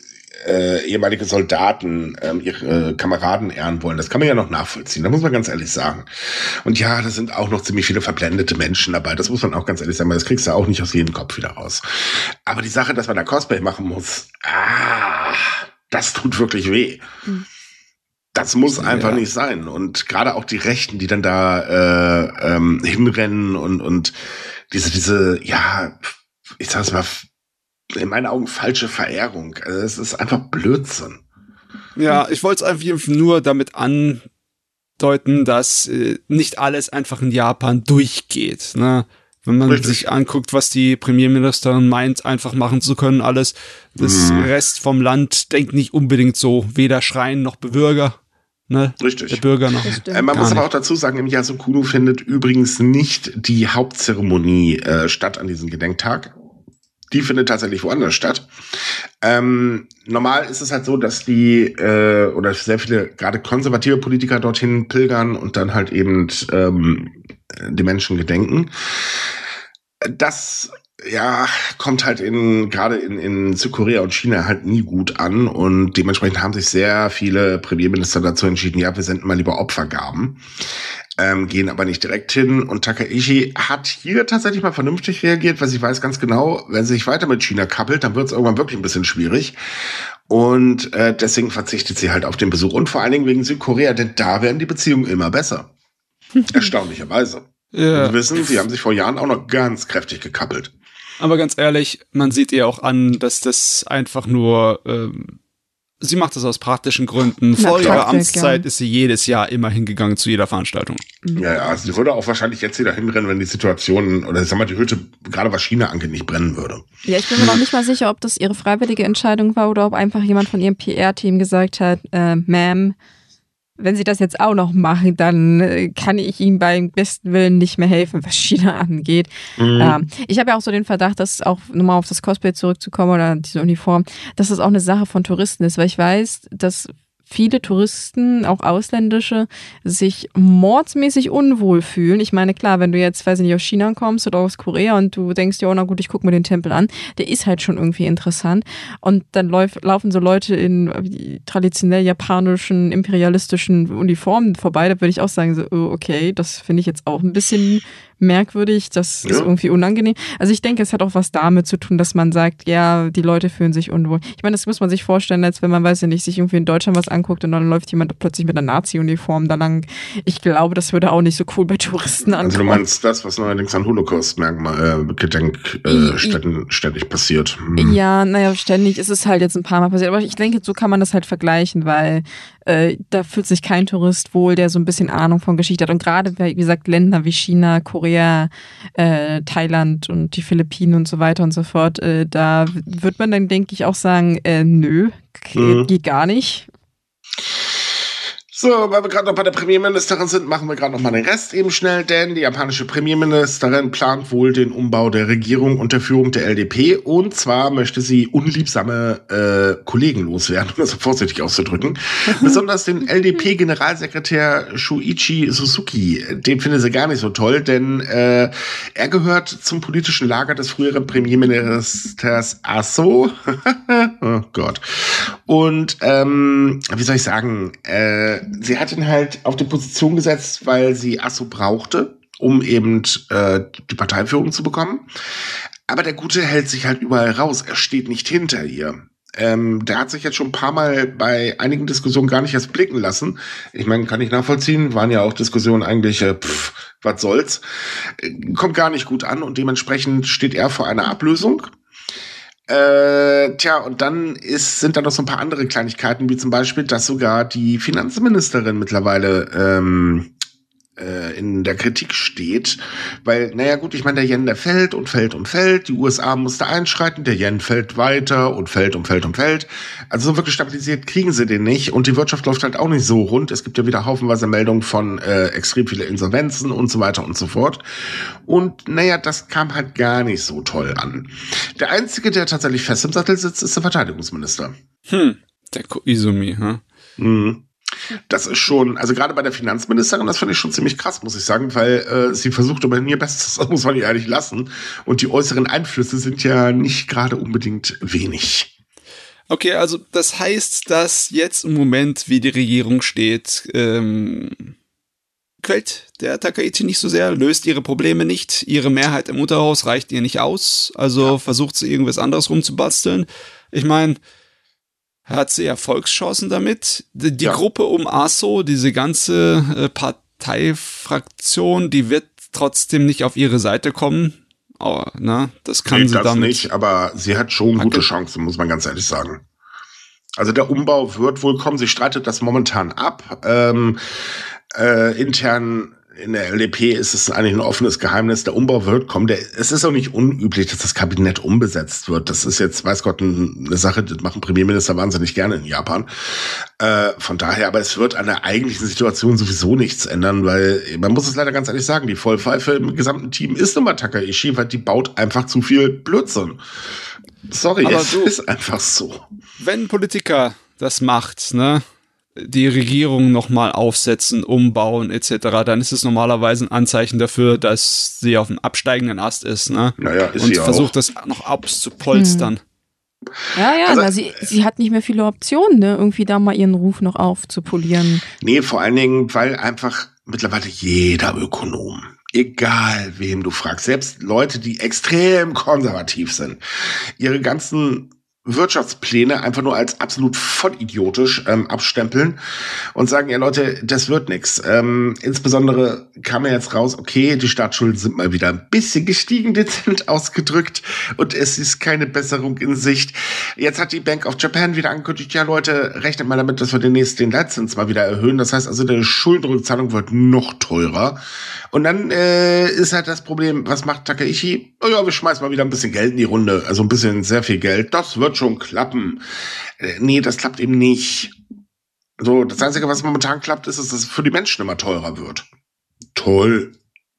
äh, ehemalige Soldaten ähm, ihre äh, Kameraden ehren wollen. Das kann man ja noch nachvollziehen, da muss man ganz ehrlich sagen. Und ja, da sind auch noch ziemlich viele verblendete Menschen dabei. Das muss man auch ganz ehrlich sagen, weil das kriegst du auch nicht aus jedem Kopf wieder raus. Aber die Sache, dass man da Cosplay machen muss, ah, das tut wirklich weh. Mhm. Das muss einfach ja. nicht sein. Und gerade auch die Rechten, die dann da äh, ähm, hinrennen und und diese, diese, ja, ich sag's mal, in meinen Augen falsche Verehrung. Also es ist einfach Blödsinn. Ja, ich wollte es einfach nur damit andeuten, dass äh, nicht alles einfach in Japan durchgeht. Ne? Wenn man Richtig. sich anguckt, was die Premierministerin meint, einfach machen zu können, alles. Das mhm. Rest vom Land denkt nicht unbedingt so, weder Schrein noch Bürger. Ne? Richtig. Der Bürger noch. Äh, man muss aber auch dazu sagen, im Yasukuni findet übrigens nicht die Hauptzeremonie äh, statt an diesem Gedenktag. Die findet tatsächlich woanders statt. Ähm, normal ist es halt so, dass die äh, oder sehr viele gerade konservative Politiker dorthin pilgern und dann halt eben ähm, die Menschen gedenken. Das ja kommt halt in gerade in, in Südkorea und China halt nie gut an und dementsprechend haben sich sehr viele Premierminister dazu entschieden, ja, wir senden mal lieber Opfergaben. Ähm, gehen aber nicht direkt hin. Und Takaichi hat hier tatsächlich mal vernünftig reagiert, weil sie weiß ganz genau, wenn sie sich weiter mit China kappelt, dann wird es irgendwann wirklich ein bisschen schwierig. Und äh, deswegen verzichtet sie halt auf den Besuch. Und vor allen Dingen wegen Südkorea, denn da werden die Beziehungen immer besser. Erstaunlicherweise. Ja. Und wir wissen, sie haben sich vor Jahren auch noch ganz kräftig gekappelt. Aber ganz ehrlich, man sieht ihr auch an, dass das einfach nur... Ähm Sie macht das aus praktischen Gründen. Na, Vor ihrer Amtszeit ja. ist sie jedes Jahr immer hingegangen zu jeder Veranstaltung. Ja, ja, also sie würde auch wahrscheinlich jetzt wieder hinrennen, wenn die Situation, oder sag mal, die Hütte, gerade was China angeht, nicht brennen würde. Ja, ich bin mir noch nicht mal sicher, ob das ihre freiwillige Entscheidung war oder ob einfach jemand von ihrem P R-Team gesagt hat, äh, Ma'am, wenn Sie das jetzt auch noch machen, dann kann ich Ihnen beim besten Willen nicht mehr helfen, was China angeht. Mhm. Ähm, ich habe ja auch so den Verdacht, dass auch nochmal auf das Cosplay zurückzukommen oder diese Uniform, dass das auch eine Sache von Touristen ist, weil ich weiß, dass viele Touristen, auch ausländische, sich mordsmäßig unwohl fühlen. Ich meine, klar, wenn du jetzt, weiß ich nicht, aus China kommst oder aus Korea und du denkst, ja, na gut, ich gucke mir den Tempel an, der ist halt schon irgendwie interessant. Und dann lauf, laufen so Leute in traditionell japanischen, imperialistischen Uniformen vorbei, da würde ich auch sagen, so, oh, okay, das finde ich jetzt auch ein bisschen merkwürdig, das ja. ist irgendwie unangenehm. Also ich denke, es hat auch was damit zu tun, dass man sagt, ja, die Leute fühlen sich unwohl. Ich meine, das muss man sich vorstellen, als wenn man, weiß ja nicht, sich irgendwie in Deutschland was anguckt und dann läuft jemand plötzlich mit einer Nazi-Uniform da lang. Ich glaube, das würde auch nicht so cool bei Touristen ankommen. Also du meinst das, was neuerdings an Holocaust-Merkmal, äh, Gedenkstätten äh, ständig passiert. Hm. Ja, naja, ständig ist es halt jetzt ein paar Mal passiert. Aber ich denke, so kann man das halt vergleichen, weil äh, da fühlt sich kein Tourist wohl, der so ein bisschen Ahnung von Geschichte hat. Und gerade, wie gesagt, Länder wie China, Korea, Äh, Thailand und die Philippinen und so weiter und so fort, äh, da wird man dann, denke ich, auch sagen, äh, nö, mhm. geht gar nicht. So, weil wir gerade noch bei der Premierministerin sind, machen wir gerade noch mal den Rest eben schnell, denn die japanische Premierministerin plant wohl den Umbau der Regierung unter Führung der L D P und zwar möchte sie unliebsame äh, Kollegen loswerden, um das vorsichtig auszudrücken. Besonders den L D P-Generalsekretär Shuichi Suzuki, den finde sie gar nicht so toll, denn äh, er gehört zum politischen Lager des früheren Premierministers Aso. Oh Gott. Und ähm, wie soll ich sagen, äh, sie hat ihn halt auf die Position gesetzt, weil sie Aso brauchte, um eben äh, die Parteiführung zu bekommen. aber der Gute hält sich halt überall raus. Er steht nicht hinter ihr. Ähm, der hat sich jetzt schon ein paar Mal bei einigen Diskussionen gar nicht erst blicken lassen. Ich meine, kann ich nachvollziehen, waren ja auch Diskussionen eigentlich, äh, pff, was soll's. Äh, kommt gar nicht gut an und dementsprechend steht er vor einer Ablösung. Äh, tja, und dann ist, sind da noch so ein paar andere Kleinigkeiten, wie zum Beispiel, dass sogar die Finanzministerin mittlerweile ähm, äh, in der Kritik steht, weil, naja gut, ich meine, der Yen, der fällt und fällt und fällt, die U S A musste einschreiten, der Yen fällt weiter und fällt und fällt und fällt. Also so wirklich stabilisiert kriegen sie den nicht und die Wirtschaft läuft halt auch nicht so rund. Es gibt ja wieder haufenweise Meldungen von äh, extrem viele Insolvenzen und so weiter und so fort. Und naja, das kam halt gar nicht so toll an. Der Einzige, der tatsächlich fest im Sattel sitzt, ist der Verteidigungsminister. Hm, der Koizumi, hm? Mhm. Das ist schon, also gerade bei der Finanzministerin, das finde ich schon ziemlich krass, muss ich sagen, weil äh, sie versucht immerhin ihr Bestes, das muss man ihr ehrlich lassen. Und die äußeren Einflüsse sind ja nicht gerade unbedingt wenig. Okay, also das heißt, dass jetzt im Moment, wie die Regierung steht, ähm, quält der Takaichi nicht so sehr, löst ihre Probleme nicht, ihre Mehrheit im Unterhaus reicht ihr nicht aus, also ja. Versucht sie irgendwas anderes rumzubasteln. Ich meine, hat sie Erfolgschancen damit? Die, die ja. Gruppe um Aso, diese ganze äh, Parteifraktion, die wird trotzdem nicht auf ihre Seite kommen. Oh, na, das kann nee, sie das damit nicht, aber sie hat schon gute okay. Chancen, muss man ganz ehrlich sagen. Also der Umbau wird wohl kommen. Sie streitet das momentan ab. Ähm, äh, intern in der L D P ist es eigentlich ein offenes Geheimnis. Der Umbau wird kommen. Der, es ist auch nicht unüblich, dass das Kabinett umbesetzt wird. Das ist jetzt, weiß Gott, eine Sache, das machen Premierminister wahnsinnig gerne in Japan. Äh, von daher, aber es wird an der eigentlichen Situation sowieso nichts ändern, weil man muss es leider ganz ehrlich sagen, die Vollpfeife im gesamten Team ist immer Takaichi, weil die baut einfach zu viel Blödsinn. Sorry, aber es du, ist einfach so. Wenn ein Politiker das macht, ne, die Regierung nochmal aufsetzen, umbauen et cetera, dann ist es normalerweise ein Anzeichen dafür, dass sie auf einem absteigenden Ast ist, ne? Naja, ist und sie versucht auch. Das noch abzupolstern. Hm. Ja, ja, also, na, sie, sie hat nicht mehr viele Optionen, ne, irgendwie da mal ihren Ruf noch aufzupolieren. Nee, vor allen Dingen, weil einfach mittlerweile jeder Ökonom, egal wem du fragst, selbst Leute, die extrem konservativ sind, ihre ganzen Wirtschaftspläne einfach nur als absolut vollidiotisch ähm, abstempeln und sagen, ja Leute, das wird nix. Ähm, insbesondere kam ja jetzt raus, okay, die Staatsschulden sind mal wieder ein bisschen gestiegen, dezent ausgedrückt, und es ist keine Besserung in Sicht. Jetzt hat die Bank of Japan wieder angekündigt, ja Leute, rechnet mal damit, dass wir demnächst den Leitzins mal wieder erhöhen. Das heißt also, die Schuldenrückzahlung wird noch teurer. Und dann äh, ist halt das Problem, was macht Takaichi? Oh ja, wir schmeißen mal wieder ein bisschen Geld in die Runde, also ein bisschen, sehr viel Geld. Das wird schon klappen. Äh, nee, das klappt eben nicht. So, das Einzige, was momentan klappt, ist, dass es für die Menschen immer teurer wird. Toll.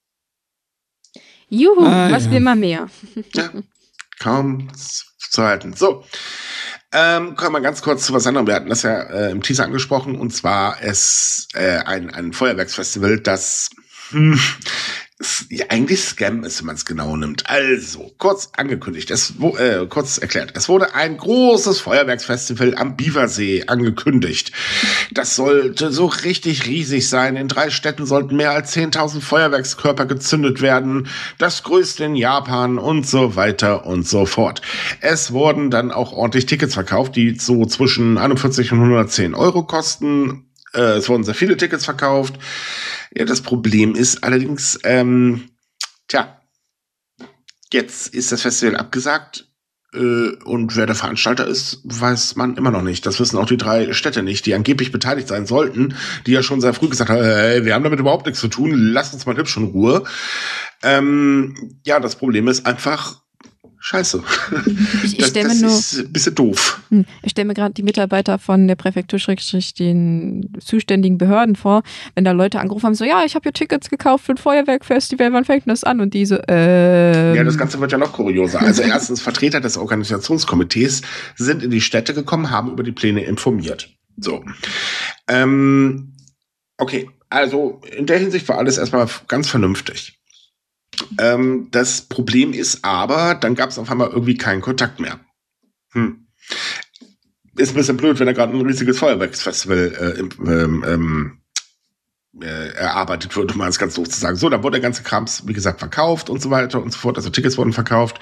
Juhu, ah, was ja. will man mehr? Ja, kaum zu halten. So, ähm, kommen wir ganz kurz zu was anderem. Wir hatten das ja äh, im Teaser angesprochen, und zwar es äh, ein, ein Feuerwerksfestival, das hm, ja, eigentlich Scam ist, wenn man es genau nimmt. Also, kurz angekündigt, es wo, äh, kurz erklärt, es wurde ein großes Feuerwerksfestival am Biwasee angekündigt. Das sollte so richtig riesig sein. In drei Städten sollten mehr als zehntausend Feuerwerkskörper gezündet werden. Das größte in Japan und so weiter und so fort. Es wurden dann auch ordentlich Tickets verkauft, die so zwischen einundvierzig und hundertzehn Euro kosten. Äh, es wurden sehr viele Tickets verkauft. Ja, das Problem ist allerdings, ähm, tja, jetzt ist das Festival abgesagt, äh, und wer der Veranstalter ist, weiß man immer noch nicht. Das wissen auch die drei Städte nicht, die angeblich beteiligt sein sollten, die ja schon sehr früh gesagt haben, hey, wir haben damit überhaupt nichts zu tun, lasst uns mal hübsch in Ruhe. Ähm, ja, das Problem ist einfach, scheiße. Ich, ich das stelle das mir nur, ist ein bisschen doof. Ich stelle mir gerade die Mitarbeiter von der Präfektur, schrägstrich den zuständigen Behörden vor, wenn da Leute angerufen haben, so, ja, ich habe hier Tickets gekauft für ein Feuerwerkfestival, wann fängt denn das an? Und diese, ähm... Ja, das Ganze wird ja noch kurioser. Also erstens, Vertreter des Organisationskomitees sind in die Städte gekommen, haben über die Pläne informiert. So. Ähm, okay, also in der Hinsicht war alles erstmal ganz vernünftig. Ähm, das Problem ist aber, dann gab es auf einmal irgendwie keinen Kontakt mehr. Hm. Ist ein bisschen blöd, wenn da gerade ein riesiges Feuerwerksfestival äh, im, ähm, ähm, äh, erarbeitet wird, um mal das ganz doof zu sagen. So, dann wurde der ganze Krams, wie gesagt, verkauft und so weiter und so fort. Also Tickets wurden verkauft.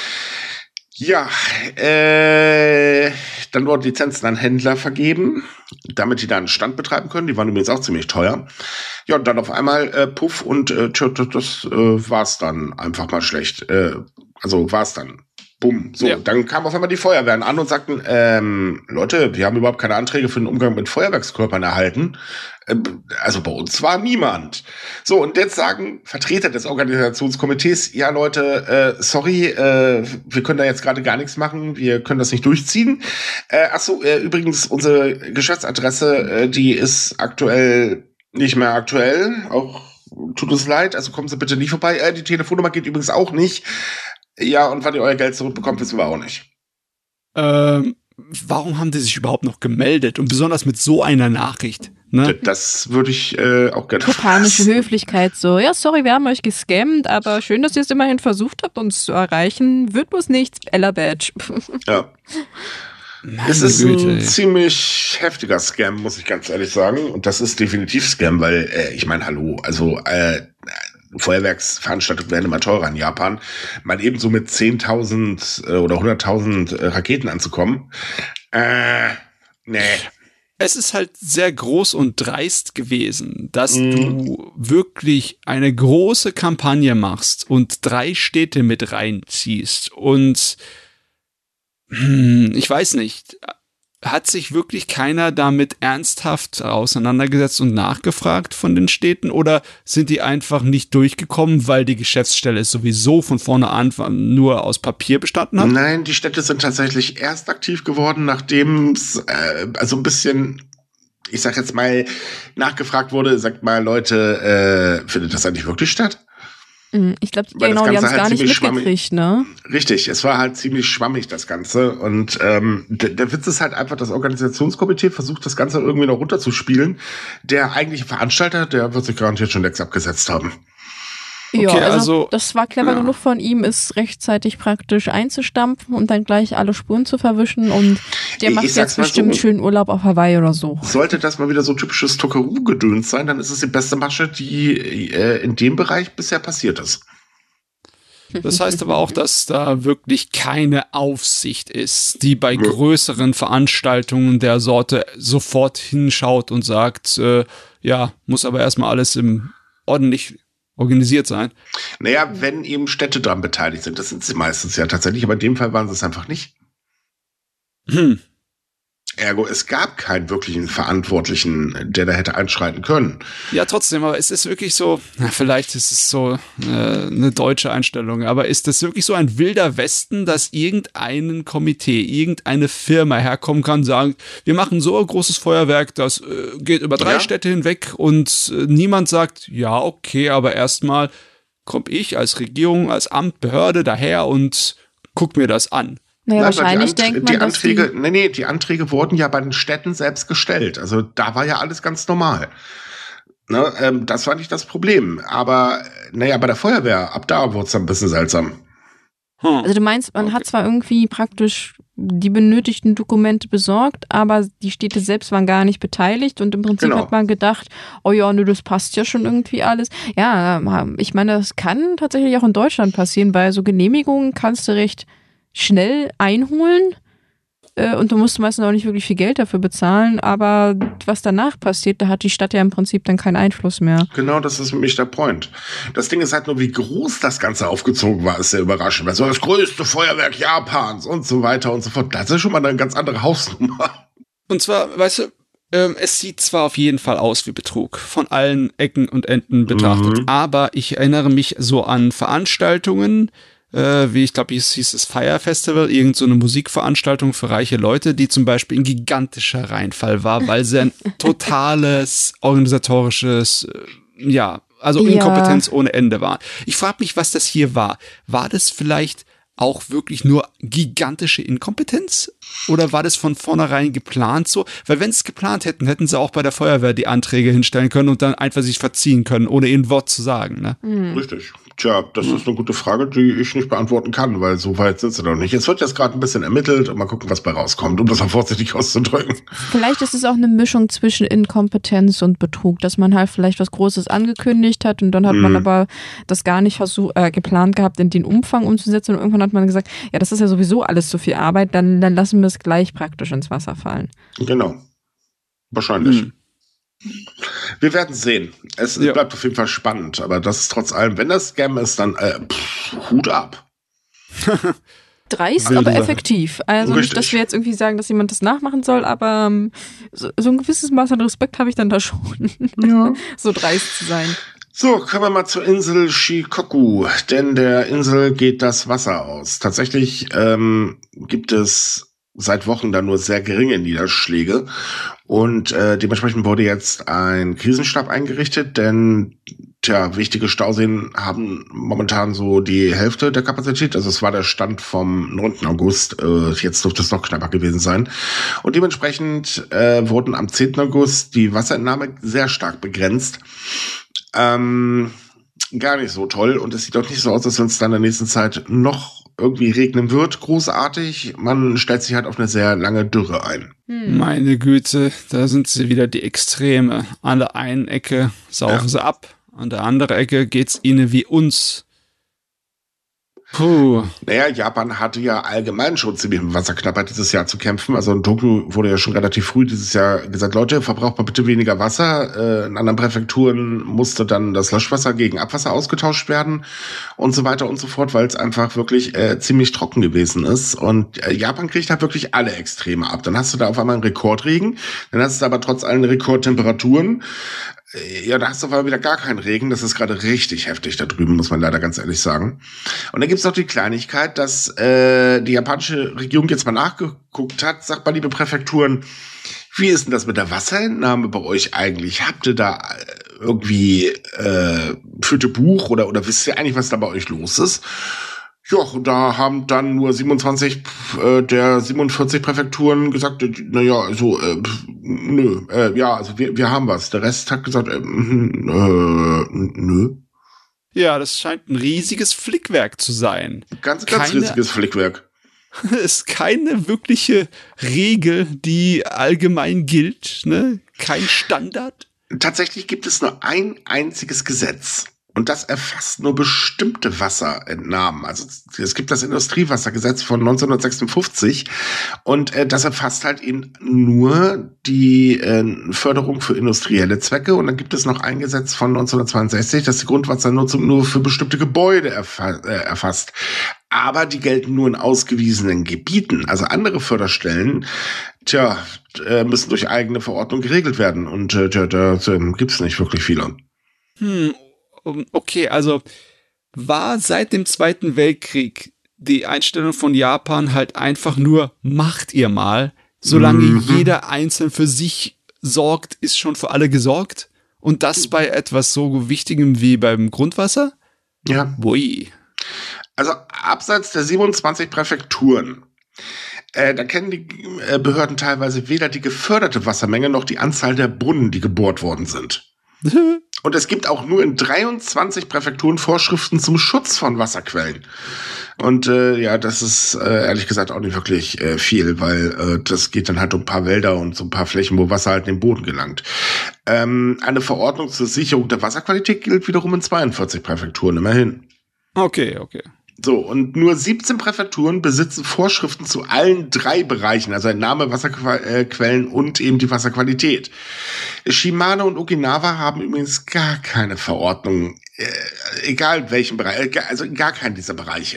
Ja, äh, dann wurden Lizenzen an Händler vergeben, damit die da einen Stand betreiben können. Die waren übrigens auch ziemlich teuer. Ja, und dann auf einmal äh, puff und äh, tsch, das äh, war's dann einfach mal schlecht. Äh, also war's dann. Bumm. So, ja. Dann kamen auf einmal die Feuerwehren an und sagten, ähm, Leute, wir haben überhaupt keine Anträge für den Umgang mit Feuerwerkskörpern erhalten. Ähm, also bei uns war niemand. So, und jetzt sagen Vertreter des Organisationskomitees, ja Leute, äh, sorry, äh, wir können da jetzt gerade gar nichts machen, wir können das nicht durchziehen. Äh, ach so, äh, übrigens, unsere Geschäftsadresse, äh, die ist aktuell nicht mehr aktuell. Auch tut uns leid, also kommen Sie bitte nicht vorbei. Äh, die Telefonnummer geht übrigens auch nicht. Ja, und wann ihr euer Geld zurückbekommt, wissen wir auch nicht. Ähm, warum haben die sich überhaupt noch gemeldet? Und besonders mit so einer Nachricht, ne? Das würde ich äh, auch gerne wissen. Japanische Höflichkeit so. Ja, sorry, wir haben euch gescammt, aber schön, dass ihr es immerhin versucht habt, uns zu erreichen. Wird bloß nichts. Ella Badge. Ja. Meine es ist Güte, ein ey. ziemlich heftiger Scam, muss ich ganz ehrlich sagen. Und das ist definitiv Scam, weil, äh, ich meine, hallo, also äh, Feuerwerksveranstaltungen werden immer teurer in Japan. Mal eben so mit zehntausend äh, oder hunderttausend äh, Raketen anzukommen. Äh, nee. Es ist halt sehr groß und dreist gewesen, dass Mhm. du wirklich eine große Kampagne machst und drei Städte mit reinziehst. Und hm, ich weiß nicht, hat sich wirklich keiner damit ernsthaft auseinandergesetzt und nachgefragt von den Städten, oder sind die einfach nicht durchgekommen, weil die Geschäftsstelle es sowieso von vorne an nur aus Papier bestanden hat? Nein, die Städte sind tatsächlich erst aktiv geworden, nachdem es äh, also ein bisschen, ich sag jetzt mal, nachgefragt wurde, sagt mal, Leute, äh, findet das eigentlich wirklich statt? Ich glaube, Weil genau, das die Ganze haben es halt gar nicht ziemlich mitgekriegt, ne? Richtig, es war halt ziemlich schwammig, das Ganze. Und ähm, der, der Witz ist halt einfach, das Organisationskomitee versucht, das Ganze irgendwie noch runterzuspielen. Der eigentliche Veranstalter, der wird sich garantiert schon längst abgesetzt haben. Ja, Okay, also, also- das war clever Ja. genug von ihm, es rechtzeitig praktisch einzustampfen und dann gleich alle Spuren zu verwischen, und der Ich- macht ich sag's jetzt mal bestimmt so. schönen Urlaub auf Hawaii oder so. Sollte das mal wieder so typisches Tokaru-Gedöns sein, dann ist es die beste Masche, die äh, in dem Bereich bisher passiert ist. Das heißt aber auch, dass da wirklich keine Aufsicht ist, die bei Ja. größeren Veranstaltungen der Sorte sofort hinschaut und sagt, äh, ja, muss aber erstmal alles im ordentlich organisiert sein. Naja, wenn eben Städte dran beteiligt sind, das sind sie meistens ja tatsächlich, aber in dem Fall waren sie es einfach nicht. Hm. Ergo, es gab keinen wirklichen Verantwortlichen, der da hätte einschreiten können. Ja, trotzdem, aber es ist wirklich so, na, vielleicht ist es so äh, eine deutsche Einstellung, aber ist das wirklich so ein wilder Westen, dass irgendein Komitee, irgendeine Firma herkommen kann und sagen, wir machen so ein großes Feuerwerk, das äh, geht über drei Ja. Städte hinweg, und äh, niemand sagt, ja, okay, aber erstmal komme ich als Regierung, als Amt, Behörde daher und guck mir das an. Naja, Nein, weil wahrscheinlich die, Ant- denkt man, die dass Anträge, die, nee, nee, die Anträge wurden ja bei den Städten selbst gestellt. Also da war ja alles ganz normal. Ne, ähm, das war nicht das Problem. Aber, naja, bei der Feuerwehr, ab da wurde es dann ein bisschen seltsam. Hm. also du meinst, man Okay. hat zwar irgendwie praktisch die benötigten Dokumente besorgt, aber die Städte selbst waren gar nicht beteiligt, und im Prinzip Genau. hat man gedacht, oh ja, nö, das passt ja schon irgendwie alles. Ja, ich meine, das kann tatsächlich auch in Deutschland passieren, weil so Genehmigungen kannst du recht schnell einholen, äh, und du musst meistens auch nicht wirklich viel Geld dafür bezahlen, aber was danach passiert, da hat die Stadt ja im Prinzip dann keinen Einfluss mehr. Genau, das ist nämlich der Point. Das Ding ist halt nur, wie groß das Ganze aufgezogen war, ist sehr überraschend. Weil so das größte Feuerwerk Japans und so weiter und so fort. Das ist schon mal eine ganz andere Hausnummer. Und zwar, weißt du, ähm, es sieht zwar auf jeden Fall aus wie Betrug, von allen Ecken und Enden betrachtet, Mhm. aber ich erinnere mich so an Veranstaltungen, äh, wie ich glaube, es hieß das Fire Festival, irgend so eine Musikveranstaltung für reiche Leute, die zum Beispiel ein gigantischer Reinfall war, weil sie ein totales organisatorisches, äh, ja, also Ja. Inkompetenz ohne Ende war. Ich frage mich, was das hier war. War das vielleicht auch wirklich nur gigantische Inkompetenz? Oder war das von vornherein geplant so? Weil wenn sie es geplant hätten, hätten sie auch bei der Feuerwehr die Anträge hinstellen können und dann einfach sich verziehen können, ohne ein Wort zu sagen. Ne? Richtig. Tja, das ist eine gute Frage, die ich nicht beantworten kann, weil so weit sind sie noch nicht. Es wird jetzt gerade ein bisschen ermittelt und mal gucken, was bei rauskommt, um das mal vorsichtig auszudrücken. Vielleicht ist es auch eine Mischung zwischen Inkompetenz und Betrug, dass man halt vielleicht was Großes angekündigt hat und dann hat hm. man aber das gar nicht versuch, äh, geplant gehabt, in den Umfang umzusetzen und irgendwann hat man gesagt, ja, das ist ja sowieso alles zu viel Arbeit, dann, dann lassen wir es gleich praktisch ins Wasser fallen. Genau. Wahrscheinlich. Hm. Wir werden sehen. Es ja. bleibt auf jeden Fall spannend, aber das ist trotz allem, wenn das Scam ist, dann äh, pff, Hut ab. Dreist, aber effektiv. Also Richtig. Nicht, dass wir jetzt irgendwie sagen, dass jemand das nachmachen soll, aber ähm, so, so ein gewisses Maß an Respekt habe ich dann da schon. Ja. So dreist zu sein. So, kommen wir mal zur Insel Shikoku, denn der Insel geht das Wasser aus. Tatsächlich ähm, gibt es seit Wochen da nur sehr geringe Niederschläge und äh, dementsprechend wurde jetzt ein Krisenstab eingerichtet, denn tja, wichtige Stauseen haben momentan so die Hälfte der Kapazität, also es war der Stand vom neunten August, äh, jetzt dürfte es noch knapper gewesen sein und dementsprechend äh, wurden am zehnten August die Wasserentnahme sehr stark begrenzt. Ähm, gar nicht so toll und es sieht doch nicht so aus, als wenn es dann in der nächsten Zeit noch irgendwie regnen wird, großartig. Man stellt sich halt auf eine sehr lange Dürre ein. Hm. Meine Güte, da sind sie wieder die Extreme. An der einen Ecke saufen ja. sie ab, an der anderen Ecke geht's ihnen wie uns. Puh. Naja, Japan hatte ja allgemein schon ziemlich mit Wasserknappheit dieses Jahr zu kämpfen. Also in Tokio wurde ja schon relativ früh dieses Jahr gesagt, Leute, verbraucht mal bitte weniger Wasser. Äh, in anderen Präfekturen musste dann das Löschwasser gegen Abwasser ausgetauscht werden und so weiter und so fort, weil es einfach wirklich äh, ziemlich trocken gewesen ist. Und äh, Japan kriegt halt wirklich alle Extreme ab. Dann hast du da auf einmal einen Rekordregen, dann hast du aber trotz allen Rekordtemperaturen. Ja, da hast du aber wieder gar keinen Regen. Das ist gerade richtig heftig da drüben, muss man leider ganz ehrlich sagen. Und dann gibt's noch die Kleinigkeit, dass äh, die japanische Regierung jetzt mal nachgeguckt hat. Sagt mal, liebe Präfekturen, wie ist denn das mit der Wasserentnahme bei euch eigentlich? Habt ihr da irgendwie äh, führte Buch oder oder wisst ihr eigentlich, was da bei euch los ist? Ja, und da haben dann nur siebenundzwanzig äh, der siebenundvierzig Präfekturen gesagt, naja, also, äh, nö, äh, ja, also wir, wir haben was. Der Rest hat gesagt, äh, äh, nö. Ja, das scheint ein riesiges Flickwerk zu sein. Ganz, ganz keine, riesiges Flickwerk. Es ist keine wirkliche Regel, die allgemein gilt, ne? Kein Standard. Tatsächlich gibt es nur ein einziges Gesetz. Und das erfasst nur bestimmte Wasserentnahmen. Also es gibt das Industriewassergesetz von neunzehnhundertsechsundfünfzig und äh, das erfasst halt eben nur die äh, Förderung für industrielle Zwecke. Und dann gibt es noch ein Gesetz von neunzehnhundertzweiundsechzig, das die Grundwassernutzung nur für bestimmte Gebäude erfa- äh, erfasst. Aber die gelten nur in ausgewiesenen Gebieten. Also andere Förderstellen, tja, äh, müssen durch eigene Verordnung geregelt werden. Und äh, tja, da äh, gibt's nicht wirklich viele. Hm. Okay, also war seit dem Zweiten Weltkrieg die Einstellung von Japan halt einfach nur, macht ihr mal, solange mhm. jeder einzeln für sich sorgt, ist schon für alle gesorgt? Und das bei etwas so Wichtigem wie beim Grundwasser? Ja. Ui. Also abseits der siebenundzwanzig Präfekturen, äh, da kennen die äh, Behörden teilweise weder die geförderte Wassermenge noch die Anzahl der Brunnen, die gebohrt worden sind. Und es gibt auch nur in dreiundzwanzig Präfekturen Vorschriften zum Schutz von Wasserquellen. Und äh, ja, das ist äh, ehrlich gesagt auch nicht wirklich äh, viel, weil äh, das geht dann halt um ein paar Wälder und so ein paar Flächen, wo Wasser halt in den Boden gelangt. Ähm, eine Verordnung zur Sicherung der Wasserqualität gilt wiederum in zweiundvierzig Präfekturen, immerhin. Okay, okay. So, und nur siebzehn Präfekturen besitzen Vorschriften zu allen drei Bereichen, also Entnahme, Wasserquellen und eben die Wasserqualität. Shimane und Okinawa haben übrigens gar keine Verordnung, äh, egal welchen Bereich, also gar keinen dieser Bereiche.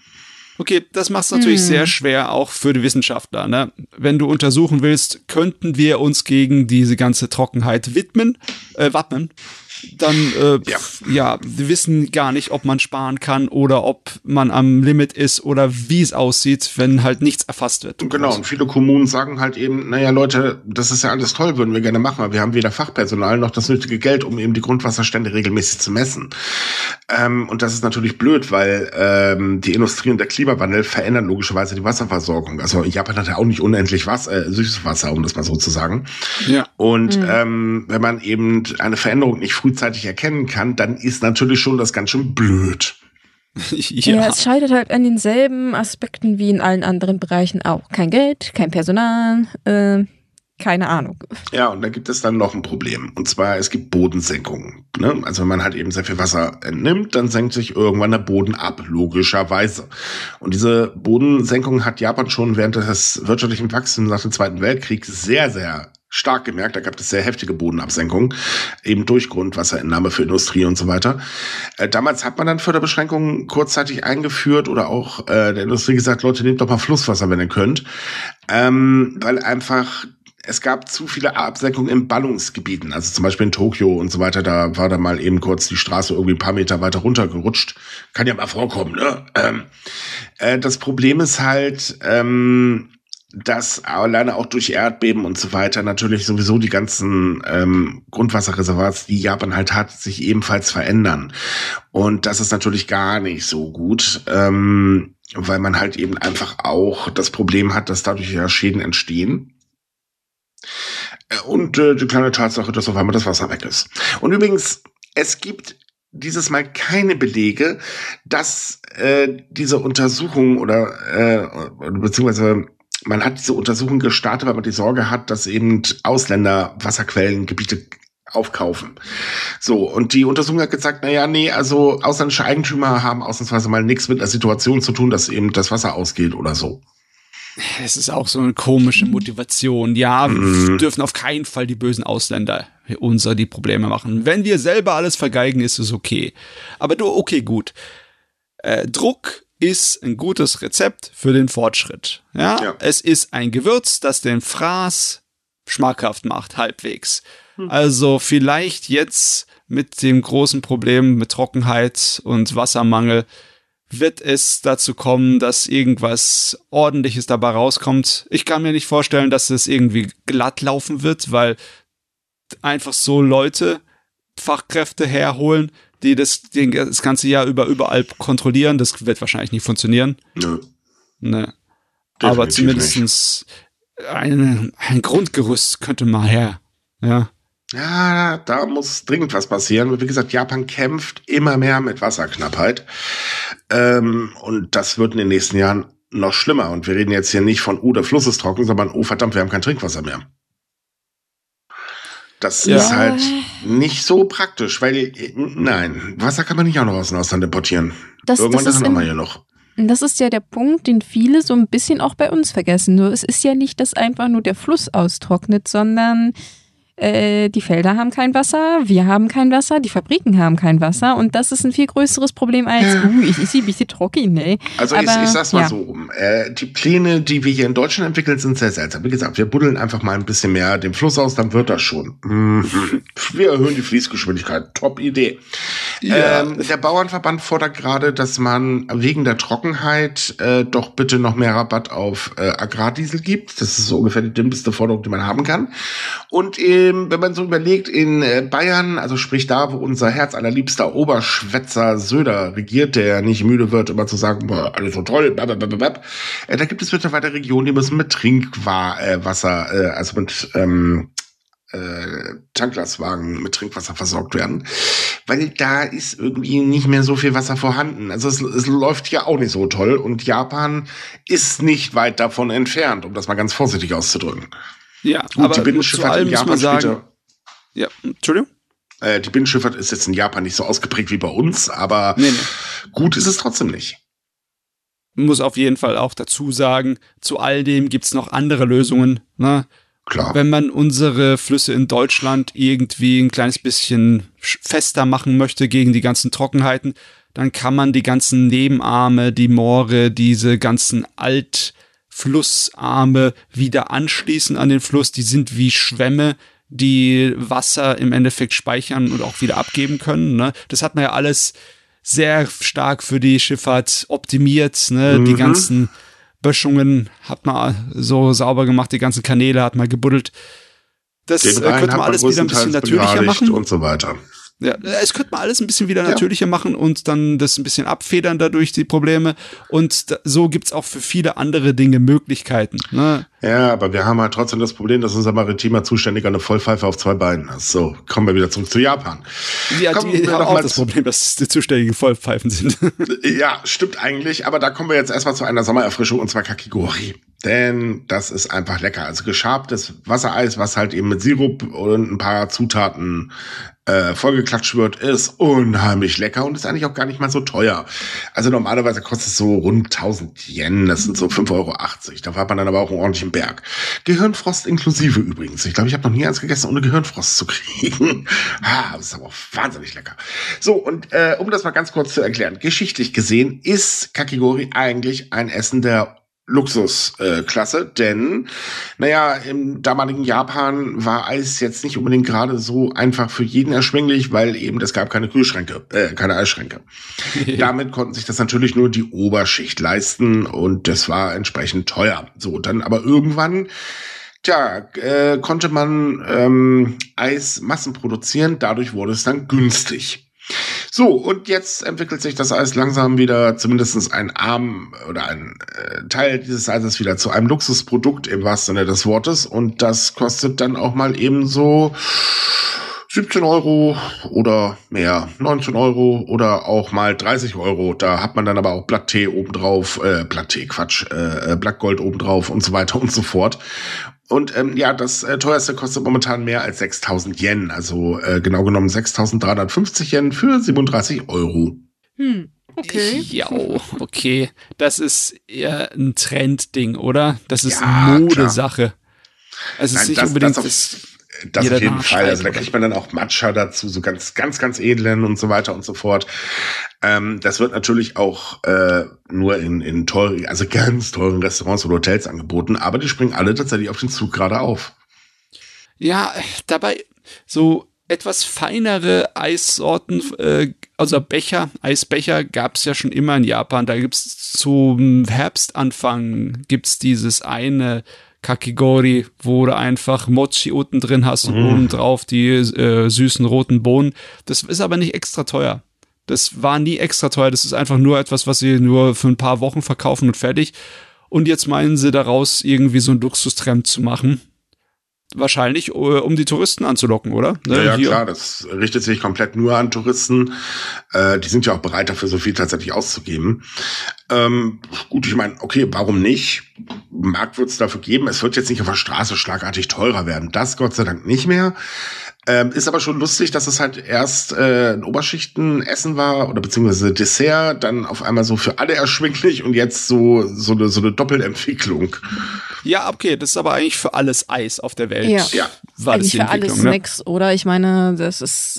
Okay, das macht es natürlich hm. sehr schwer, auch für die Wissenschaftler, ne? Wenn du untersuchen willst, könnten wir uns gegen diese ganze Trockenheit widmen, äh, wappnen. Dann, äh, ja. ja, wir wissen gar nicht, ob man sparen kann oder ob man am Limit ist oder wie es aussieht, wenn halt nichts erfasst wird. Genau, und viele Kommunen sagen halt eben, naja Leute, das ist ja alles toll, würden wir gerne machen, aber wir haben weder Fachpersonal noch das nötige Geld, um eben die Grundwasserstände regelmäßig zu messen. Ähm, und das ist natürlich blöd, weil ähm, die Industrie und der Klimawandel verändern logischerweise die Wasserversorgung. Also Japan hat ja auch nicht unendlich Wasser, äh, süßes Wasser, um das mal so zu sagen. Ja. Und mhm. ähm, wenn man eben eine Veränderung nicht frühzeitig erkennen kann, dann ist natürlich schon das ganz schön blöd. Ja. ja, es scheitert halt an denselben Aspekten wie in allen anderen Bereichen auch. Kein Geld, kein Personal, äh, keine Ahnung. Ja, und da gibt es dann noch ein Problem. Und zwar, es gibt Bodensenkungen. Ne? Also wenn man halt eben sehr viel Wasser entnimmt, dann senkt sich irgendwann der Boden ab, logischerweise. Und diese Bodensenkung hat Japan schon während des wirtschaftlichen Wachstums nach dem Zweiten Weltkrieg sehr, sehr stark gemerkt. Da gab es sehr heftige Bodenabsenkungen, eben durch Grundwasserentnahme für Industrie und so weiter. Äh, damals hat man dann Förderbeschränkungen kurzzeitig eingeführt oder auch äh, der Industrie gesagt, Leute, nehmt doch mal Flusswasser, wenn ihr könnt. Ähm, weil einfach es gab zu viele Absenkungen in Ballungsgebieten, also zum Beispiel in Tokio und so weiter, da war da mal eben kurz die Straße irgendwie ein paar Meter weiter runtergerutscht. Kann ja mal vorkommen, ne? Ähm, äh, das Problem ist halt, ähm, dass alleine auch durch Erdbeben und so weiter natürlich sowieso die ganzen ähm, Grundwasserreservoirs, die Japan halt hat, sich ebenfalls verändern. Und das ist natürlich gar nicht so gut, ähm, weil man halt eben einfach auch das Problem hat, dass dadurch ja Schäden entstehen. Und äh, die kleine Tatsache, dass auf einmal das Wasser weg ist. Und übrigens, es gibt dieses Mal keine Belege, dass äh, diese Untersuchung oder äh, beziehungsweise man hat diese Untersuchung gestartet, weil man die Sorge hat, dass eben Ausländer Wasserquellengebiete aufkaufen. So, und die Untersuchung hat gesagt, naja, nee, also ausländische Eigentümer haben ausnahmsweise mal nichts mit der Situation zu tun, dass eben das Wasser ausgeht oder so. Es ist auch so eine komische Motivation. Ja, mhm. wir dürfen auf keinen Fall die bösen Ausländer unser die Probleme machen. Wenn wir selber alles vergeigen, ist es okay. Aber du, okay, gut. Äh, Druck ist ein gutes Rezept für den Fortschritt. Ja? ja. Es ist ein Gewürz, das den Fraß schmackhaft macht, halbwegs. Mhm. Also vielleicht jetzt mit dem großen Problem mit Trockenheit und Wassermangel wird es dazu kommen, dass irgendwas Ordentliches dabei rauskommt. Ich kann mir nicht vorstellen, dass es irgendwie glatt laufen wird, weil einfach so Leute, Fachkräfte herholen, die das, den, das ganze Jahr über überall kontrollieren, das wird wahrscheinlich nicht funktionieren. Nö. Ne. Aber zumindest ein, ein Grundgerüst könnte mal her. Ja. Ja, da muss dringend was passieren. Wie gesagt, Japan kämpft immer mehr mit Wasserknappheit. Ähm, und das wird in den nächsten Jahren noch schlimmer. Und wir reden jetzt hier nicht von, oh, der Fluss ist trocken, sondern, oh, verdammt, wir haben kein Trinkwasser mehr. Das ja. ist halt nicht so praktisch, weil, nein, Wasser kann man nicht auch noch aus dem Ausland importieren. Das, Irgendwann das ist haben wir hier noch. Das ist ja der Punkt, den viele so ein bisschen auch bei uns vergessen. Nur es ist ja nicht, dass einfach nur der Fluss austrocknet, sondern Äh, die Felder haben kein Wasser, wir haben kein Wasser, die Fabriken haben kein Wasser und das ist ein viel größeres Problem als, ja. uh, ich ist ein bisschen trocken, ne? Also Aber, ich, ich sag's mal ja. so rum, äh, die Pläne, die wir hier in Deutschland entwickeln, sind sehr seltsam. Wie gesagt, wir buddeln einfach mal ein bisschen mehr den Fluss aus, dann wird das schon. Mhm. Wir erhöhen die Fließgeschwindigkeit, top Idee. Ja. Ähm, der Bauernverband fordert gerade, dass man wegen der Trockenheit äh, doch bitte noch mehr Rabatt auf äh, Agrardiesel gibt. Das ist so ungefähr die dümmste Forderung, die man haben kann. Und äh, wenn man so überlegt, in Bayern, also sprich da, wo unser herzallerliebster Oberschwätzer Söder regiert, der nicht müde wird, immer zu sagen, boah, alles so toll, blablabla, äh, da gibt es mittlerweile Regionen, die müssen mit Trinkwasser, äh, also mit ähm, äh, Tanklastwagen mit Trinkwasser versorgt werden, weil da ist irgendwie nicht mehr so viel Wasser vorhanden. Also es, es läuft ja auch nicht so toll und Japan ist nicht weit davon entfernt, um das mal ganz vorsichtig auszudrücken. Ja, Gut, aber die Binnenschifffahrt in Japan sagen, ja, Entschuldigung? Äh, die Binnenschifffahrt ist jetzt in Japan nicht so ausgeprägt wie bei uns, aber nee, nee. gut ist es trotzdem nicht. Muss auf jeden Fall auch dazu sagen, zu all dem gibt's noch andere Lösungen. Ne? Klar. Wenn man unsere Flüsse in Deutschland irgendwie ein kleines bisschen fester machen möchte gegen die ganzen Trockenheiten, dann kann man die ganzen Nebenarme, die Moore, diese ganzen Alt- Flussarme wieder anschließen an den Fluss. Die sind wie Schwämme, die Wasser im Endeffekt speichern und auch wieder abgeben können. Ne? Das hat man ja alles sehr stark für die Schifffahrt optimiert. Ne? Mhm. Die ganzen Böschungen hat man so sauber gemacht, die ganzen Kanäle hat man gebuddelt. Das äh, könnte man alles wieder ein bisschen natürlicher machen. Und so weiter. Ja, es könnte man alles ein bisschen wieder natürlicher ja. machen und dann das ein bisschen abfedern dadurch die Probleme. Und da, so gibt's auch für viele andere Dinge Möglichkeiten. Ne? Ja, aber wir haben halt trotzdem das Problem, dass unser maritimer Zuständiger eine Vollpfeife auf zwei Beinen hat. So, kommen wir wieder zurück zu Japan. Ja, kommen die haben auch das Problem, dass die zuständigen Vollpfeifen sind. Ja, stimmt eigentlich. Aber da kommen wir jetzt erstmal zu einer Sommererfrischung und zwar Kakigori. Denn das ist einfach lecker. Also geschabtes Wassereis, was halt eben mit Sirup und ein paar Zutaten Äh, vollgeklatscht wird, ist unheimlich lecker und ist eigentlich auch gar nicht mal so teuer. Also normalerweise kostet es so rund tausend Yen, das sind so fünf Euro achtzig. Da hat man dann aber auch einen ordentlichen Berg. Gehirnfrost inklusive übrigens. Ich glaube, ich habe noch nie eins gegessen, ohne Gehirnfrost zu kriegen. Ah, das ist aber auch wahnsinnig lecker. So, und äh, um das mal ganz kurz zu erklären. Geschichtlich gesehen ist Kakigori eigentlich ein Essen der Luxusklasse, äh, denn, naja, im damaligen Japan war Eis jetzt nicht unbedingt gerade so einfach für jeden erschwinglich, weil eben es gab keine Kühlschränke, äh, keine Eisschränke. Damit konnten sich das natürlich nur die Oberschicht leisten und das war entsprechend teuer. So, dann aber irgendwann Tja, äh, konnte man ähm, Eis Massen produzieren, dadurch wurde es dann günstig. So, und jetzt entwickelt sich das Eis langsam wieder, zumindest ein Arm oder ein äh, Teil dieses Eises wieder zu einem Luxusprodukt im wahrsten Sinne des Wortes. Und das kostet dann auch mal eben so siebzehn Euro oder mehr, neunzehn Euro oder auch mal dreißig Euro. Da hat man dann aber auch Blatt-Tee obendrauf, äh, Blatt-Tee, Quatsch, äh, Blattgold obendrauf und so weiter und so fort. Und ähm, ja, das äh, teuerste kostet momentan mehr als sechstausend Yen, also äh, genau genommen sechstausenddreihundertfünfzig Yen für siebenunddreißig Euro. Hm, okay. Ja, okay. Das ist eher ein Trendding, oder? Das ist ja, eine Modesache. Es ist Nein, nicht das, unbedingt das, auf, das auf jeden Fall. Also da kriegt man dann auch Matcha dazu, so ganz, ganz, ganz edlen und so weiter und so fort. Ähm, das wird natürlich auch äh, nur in, in teuren, also ganz teuren Restaurants oder Hotels angeboten, aber die springen alle tatsächlich auf den Zug gerade auf. Ja, dabei so etwas feinere Eissorten, äh, also Becher, Eisbecher gab es ja schon immer in Japan. Da gibt's zum Herbstanfang gibt's dieses eine Kakigori, wo du einfach Mochi unten drin hast und mm. oben drauf die äh, süßen roten Bohnen. Das ist aber nicht extra teuer. Das war nie extra teuer. Das ist einfach nur etwas, was sie nur für ein paar Wochen verkaufen und fertig. Und jetzt meinen sie daraus irgendwie so ein Luxustrend zu machen. Wahrscheinlich, um die Touristen anzulocken, oder? Ne, ja, ja hier. Klar, das richtet sich komplett nur an Touristen. Äh, die sind ja auch bereit dafür, so viel tatsächlich auszugeben. Ähm, gut, ich meine, okay, warum nicht? Markt wird es dafür geben. Es wird jetzt nicht auf der Straße schlagartig teurer werden. Das Gott sei Dank nicht mehr. Ähm, ist aber schon lustig, dass es halt erst äh, ein Oberschichtenessen war oder beziehungsweise Dessert, dann auf einmal so für alle erschwinglich und jetzt so so eine so eine Doppelentwicklung. Ja, okay, das ist aber eigentlich für alles Eis auf der Welt. Ja, ja. War eigentlich das die für alle Snacks, ne? Oder? Ich meine, das ist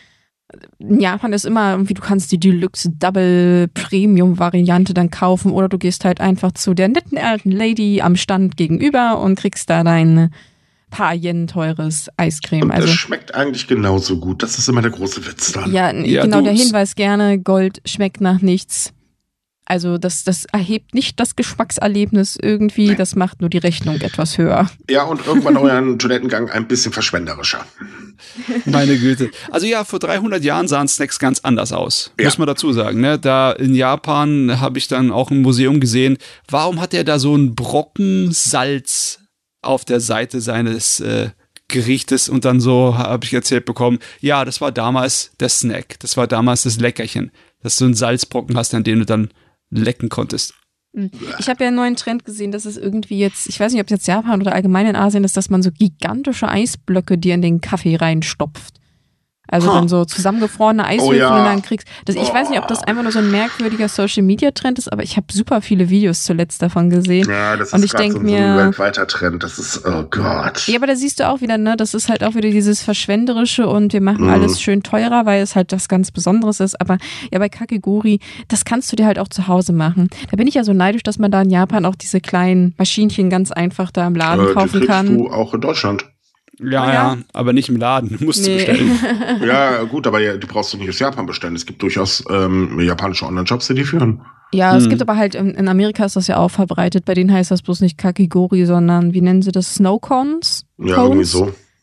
in Japan ist immer irgendwie, du kannst die Deluxe Double Premium Variante dann kaufen oder du gehst halt einfach zu der netten alten Lady am Stand gegenüber und kriegst da dein paar Yen teures Eiscreme. Und das also schmeckt eigentlich genauso gut. Das ist immer der große Witz dann. Ja, ja genau, du, der Hinweis gerne, Gold schmeckt nach nichts. Also das, das erhebt nicht das Geschmackserlebnis irgendwie, das macht nur die Rechnung etwas höher. Ja, und irgendwann euren Toilettengang ein bisschen verschwenderischer. Meine Güte. Also ja, vor dreihundert Jahren sahen Snacks ganz anders aus. Ja. Muss man dazu sagen. Ne? Da in Japan habe ich dann auch im Museum gesehen, warum hat er da so einen Brocken Salz auf der Seite seines äh, Gerichtes und dann so habe ich erzählt bekommen, ja, das war damals der Snack, das war damals das Leckerchen, dass du einen Salzbrocken hast, an dem du dann lecken konntest. Ich habe ja einen neuen Trend gesehen, dass es irgendwie jetzt, ich weiß nicht, ob es jetzt Japan oder allgemein in Asien ist, dass man so gigantische Eisblöcke dir in den Kaffee reinstopft. Also huh. dann so zusammengefrorene Eiswürfel oh, ja. und dann kriegst das, ich oh. weiß nicht, ob das einfach nur so ein merkwürdiger Social-Media-Trend ist, aber ich habe super viele Videos zuletzt davon gesehen. Ja, das und ist gerade so, so ein weltweiter Trend. Das ist, oh Gott. Ja, aber da siehst du auch wieder, ne, das ist halt auch wieder dieses Verschwenderische und wir machen mm. alles schön teurer, weil es halt das ganz Besonderes ist. Aber ja, bei Kakigori, das kannst du dir halt auch zu Hause machen. Da bin ich ja so neidisch, dass man da in Japan auch diese kleinen Maschinchen ganz einfach da im Laden äh, kaufen die kann. Du auch in Deutschland. Ja, ja, ja, aber nicht im Laden. Du musst nee. sie bestellen. Ja, gut, aber ja, die brauchst du nicht aus Japan bestellen. Es gibt durchaus ähm, japanische Online-Shops, die die führen. Ja, hm. es gibt aber halt, in, in Amerika ist das ja auch verbreitet. Bei denen heißt das bloß nicht Kakigori, sondern, wie nennen sie das, Snow Cones? Ja, irgendwie so.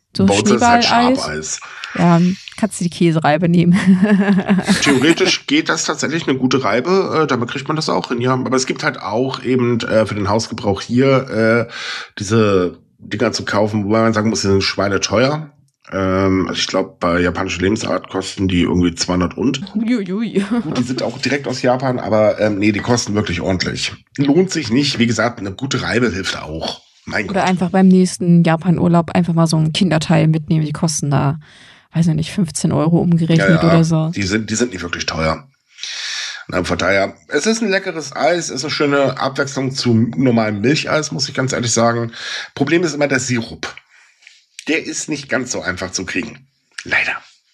So Bei uns ist es halt Schneeballeis. Schabeis. Ja, kannst du die Käsereibe nehmen. Theoretisch geht das tatsächlich eine gute Reibe, äh, damit kriegt man das auch hin, ja. Aber es gibt halt auch eben äh, für den Hausgebrauch hier äh, diese Dinger zu kaufen, wobei man sagen muss, die sind schweineteuer. Ähm, also ich glaube, bei japanischer Lebensart kosten die irgendwie zweihundert und. Uiuiui. Gut, die sind auch direkt aus Japan, aber ähm, nee, die kosten wirklich ordentlich. Lohnt sich nicht. Wie gesagt, eine gute Reibe hilft auch. Mein Oder Gott. einfach beim nächsten Japan-Urlaub einfach mal so ein Kinderteil mitnehmen. Die kosten da, weiß ich nicht, fünfzehn Euro umgerechnet Ja, ja, oder so. Die sind, die sind nicht wirklich teuer. Na, von daher, es ist ein leckeres Eis, ist eine schöne Abwechslung zum normalen Milcheis, muss ich ganz ehrlich sagen. Problem ist immer der Sirup. Der ist nicht ganz so einfach zu kriegen. Leider.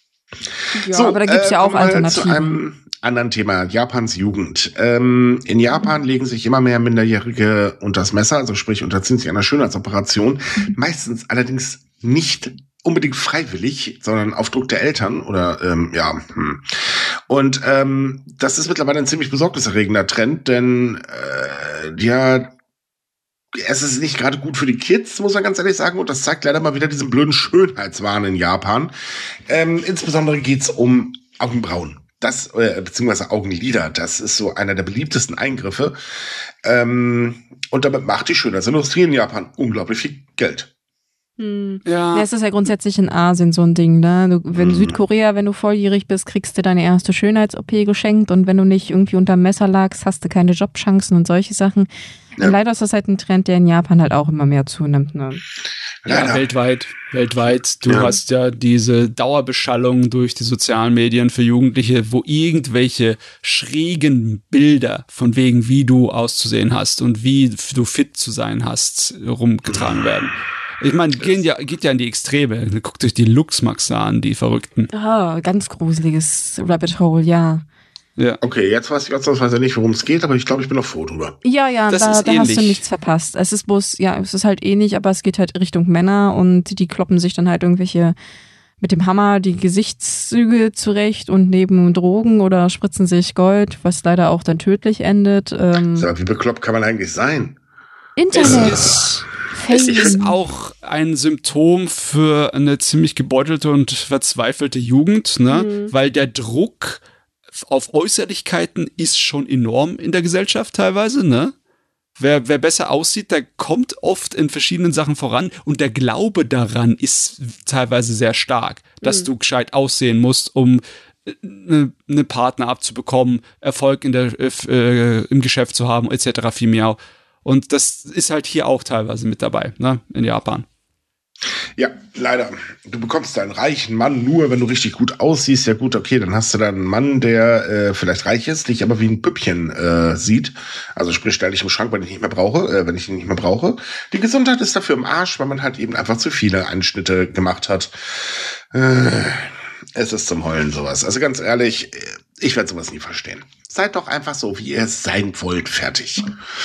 Ja, so, aber da gibt's äh, ja auch Alternativen. Zu einem anderen Thema, Japans Jugend. Ähm, in Japan mhm. legen sich immer mehr Minderjährige unter das Messer, also sprich unterziehen sich einer Schönheitsoperation. Mhm. Meistens allerdings nicht unbedingt freiwillig, sondern auf Druck der Eltern oder ähm, ja. Hm. Und ähm, das ist mittlerweile ein ziemlich besorgniserregender Trend, denn äh, ja, es ist nicht gerade gut für die Kids, muss man ganz ehrlich sagen. Und das zeigt leider mal wieder diesen blöden Schönheitswahn in Japan. Ähm, insbesondere geht's um Augenbrauen. Das, äh, beziehungsweise Augenlider. Das ist so einer der beliebtesten Eingriffe. Ähm, und damit macht die Schönheitsindustrie in Japan unglaublich viel Geld. Hm. Ja. Ja, es ist ja grundsätzlich in Asien so ein Ding, ne? Du, wenn hm. Südkorea, wenn du volljährig bist, kriegst du deine erste Schönheits-O P geschenkt und wenn du nicht irgendwie unterm Messer lagst, hast du keine Jobchancen und solche Sachen. Ja. Und leider ist das halt ein Trend, der in Japan halt auch immer mehr zunimmt, ne? Ja, ja, weltweit, weltweit. Du ja. hast ja diese Dauerbeschallung durch die sozialen Medien für Jugendliche, wo irgendwelche schrägen Bilder von wegen, wie du auszusehen hast und wie du fit zu sein hast, rumgetragen werden. Ich meine, geht ja, geht ja in die Extreme. Guckt euch die Luxmaxe an, die Verrückten. Ah, oh, ganz gruseliges Rabbit Hole, ja. Ja. Okay, jetzt weiß ich ausnahmsweise nicht, worum es geht, aber ich glaube, ich bin auch froh drüber. Ja, ja, das da, da hast du nichts verpasst. Es ist bloß, ja, es ist halt ähnlich, aber es geht halt Richtung Männer und die kloppen sich dann halt irgendwelche mit dem Hammer die Gesichtszüge zurecht und nehmen Drogen oder spritzen sich Gold, was leider auch dann tödlich endet. Ähm so, wie bekloppt kann man eigentlich sein? Internet. Es ist, es ist auch ein Symptom für eine ziemlich gebeutelte und verzweifelte Jugend, ne? Mhm. Weil der Druck auf Äußerlichkeiten ist schon enorm in der Gesellschaft teilweise, ne? Wer, wer besser aussieht, der kommt oft in verschiedenen Sachen voran und der Glaube daran ist teilweise sehr stark, dass mhm. du gescheit aussehen musst, um eine, eine Partner abzubekommen, Erfolg in der, äh, im Geschäft zu haben, et cetera vielmehr. Und das ist halt hier auch teilweise mit dabei, ne, in Japan. Ja, leider. Du bekommst einen reichen Mann nur, wenn du richtig gut aussiehst. Ja gut, okay, dann hast du da einen Mann, der äh, vielleicht reich ist, dich aber wie ein Püppchen äh, sieht. Also sprich, stell dich im Schrank, wenn ich nicht mehr brauche, äh, wenn ich ihn nicht mehr brauche. Die Gesundheit ist dafür im Arsch, weil man halt eben einfach zu viele Einschnitte gemacht hat. Äh, es ist zum Heulen sowas. Also ganz ehrlich, ich werde sowas nie verstehen. Seid doch einfach so, wie ihr es sein wollt, fertig.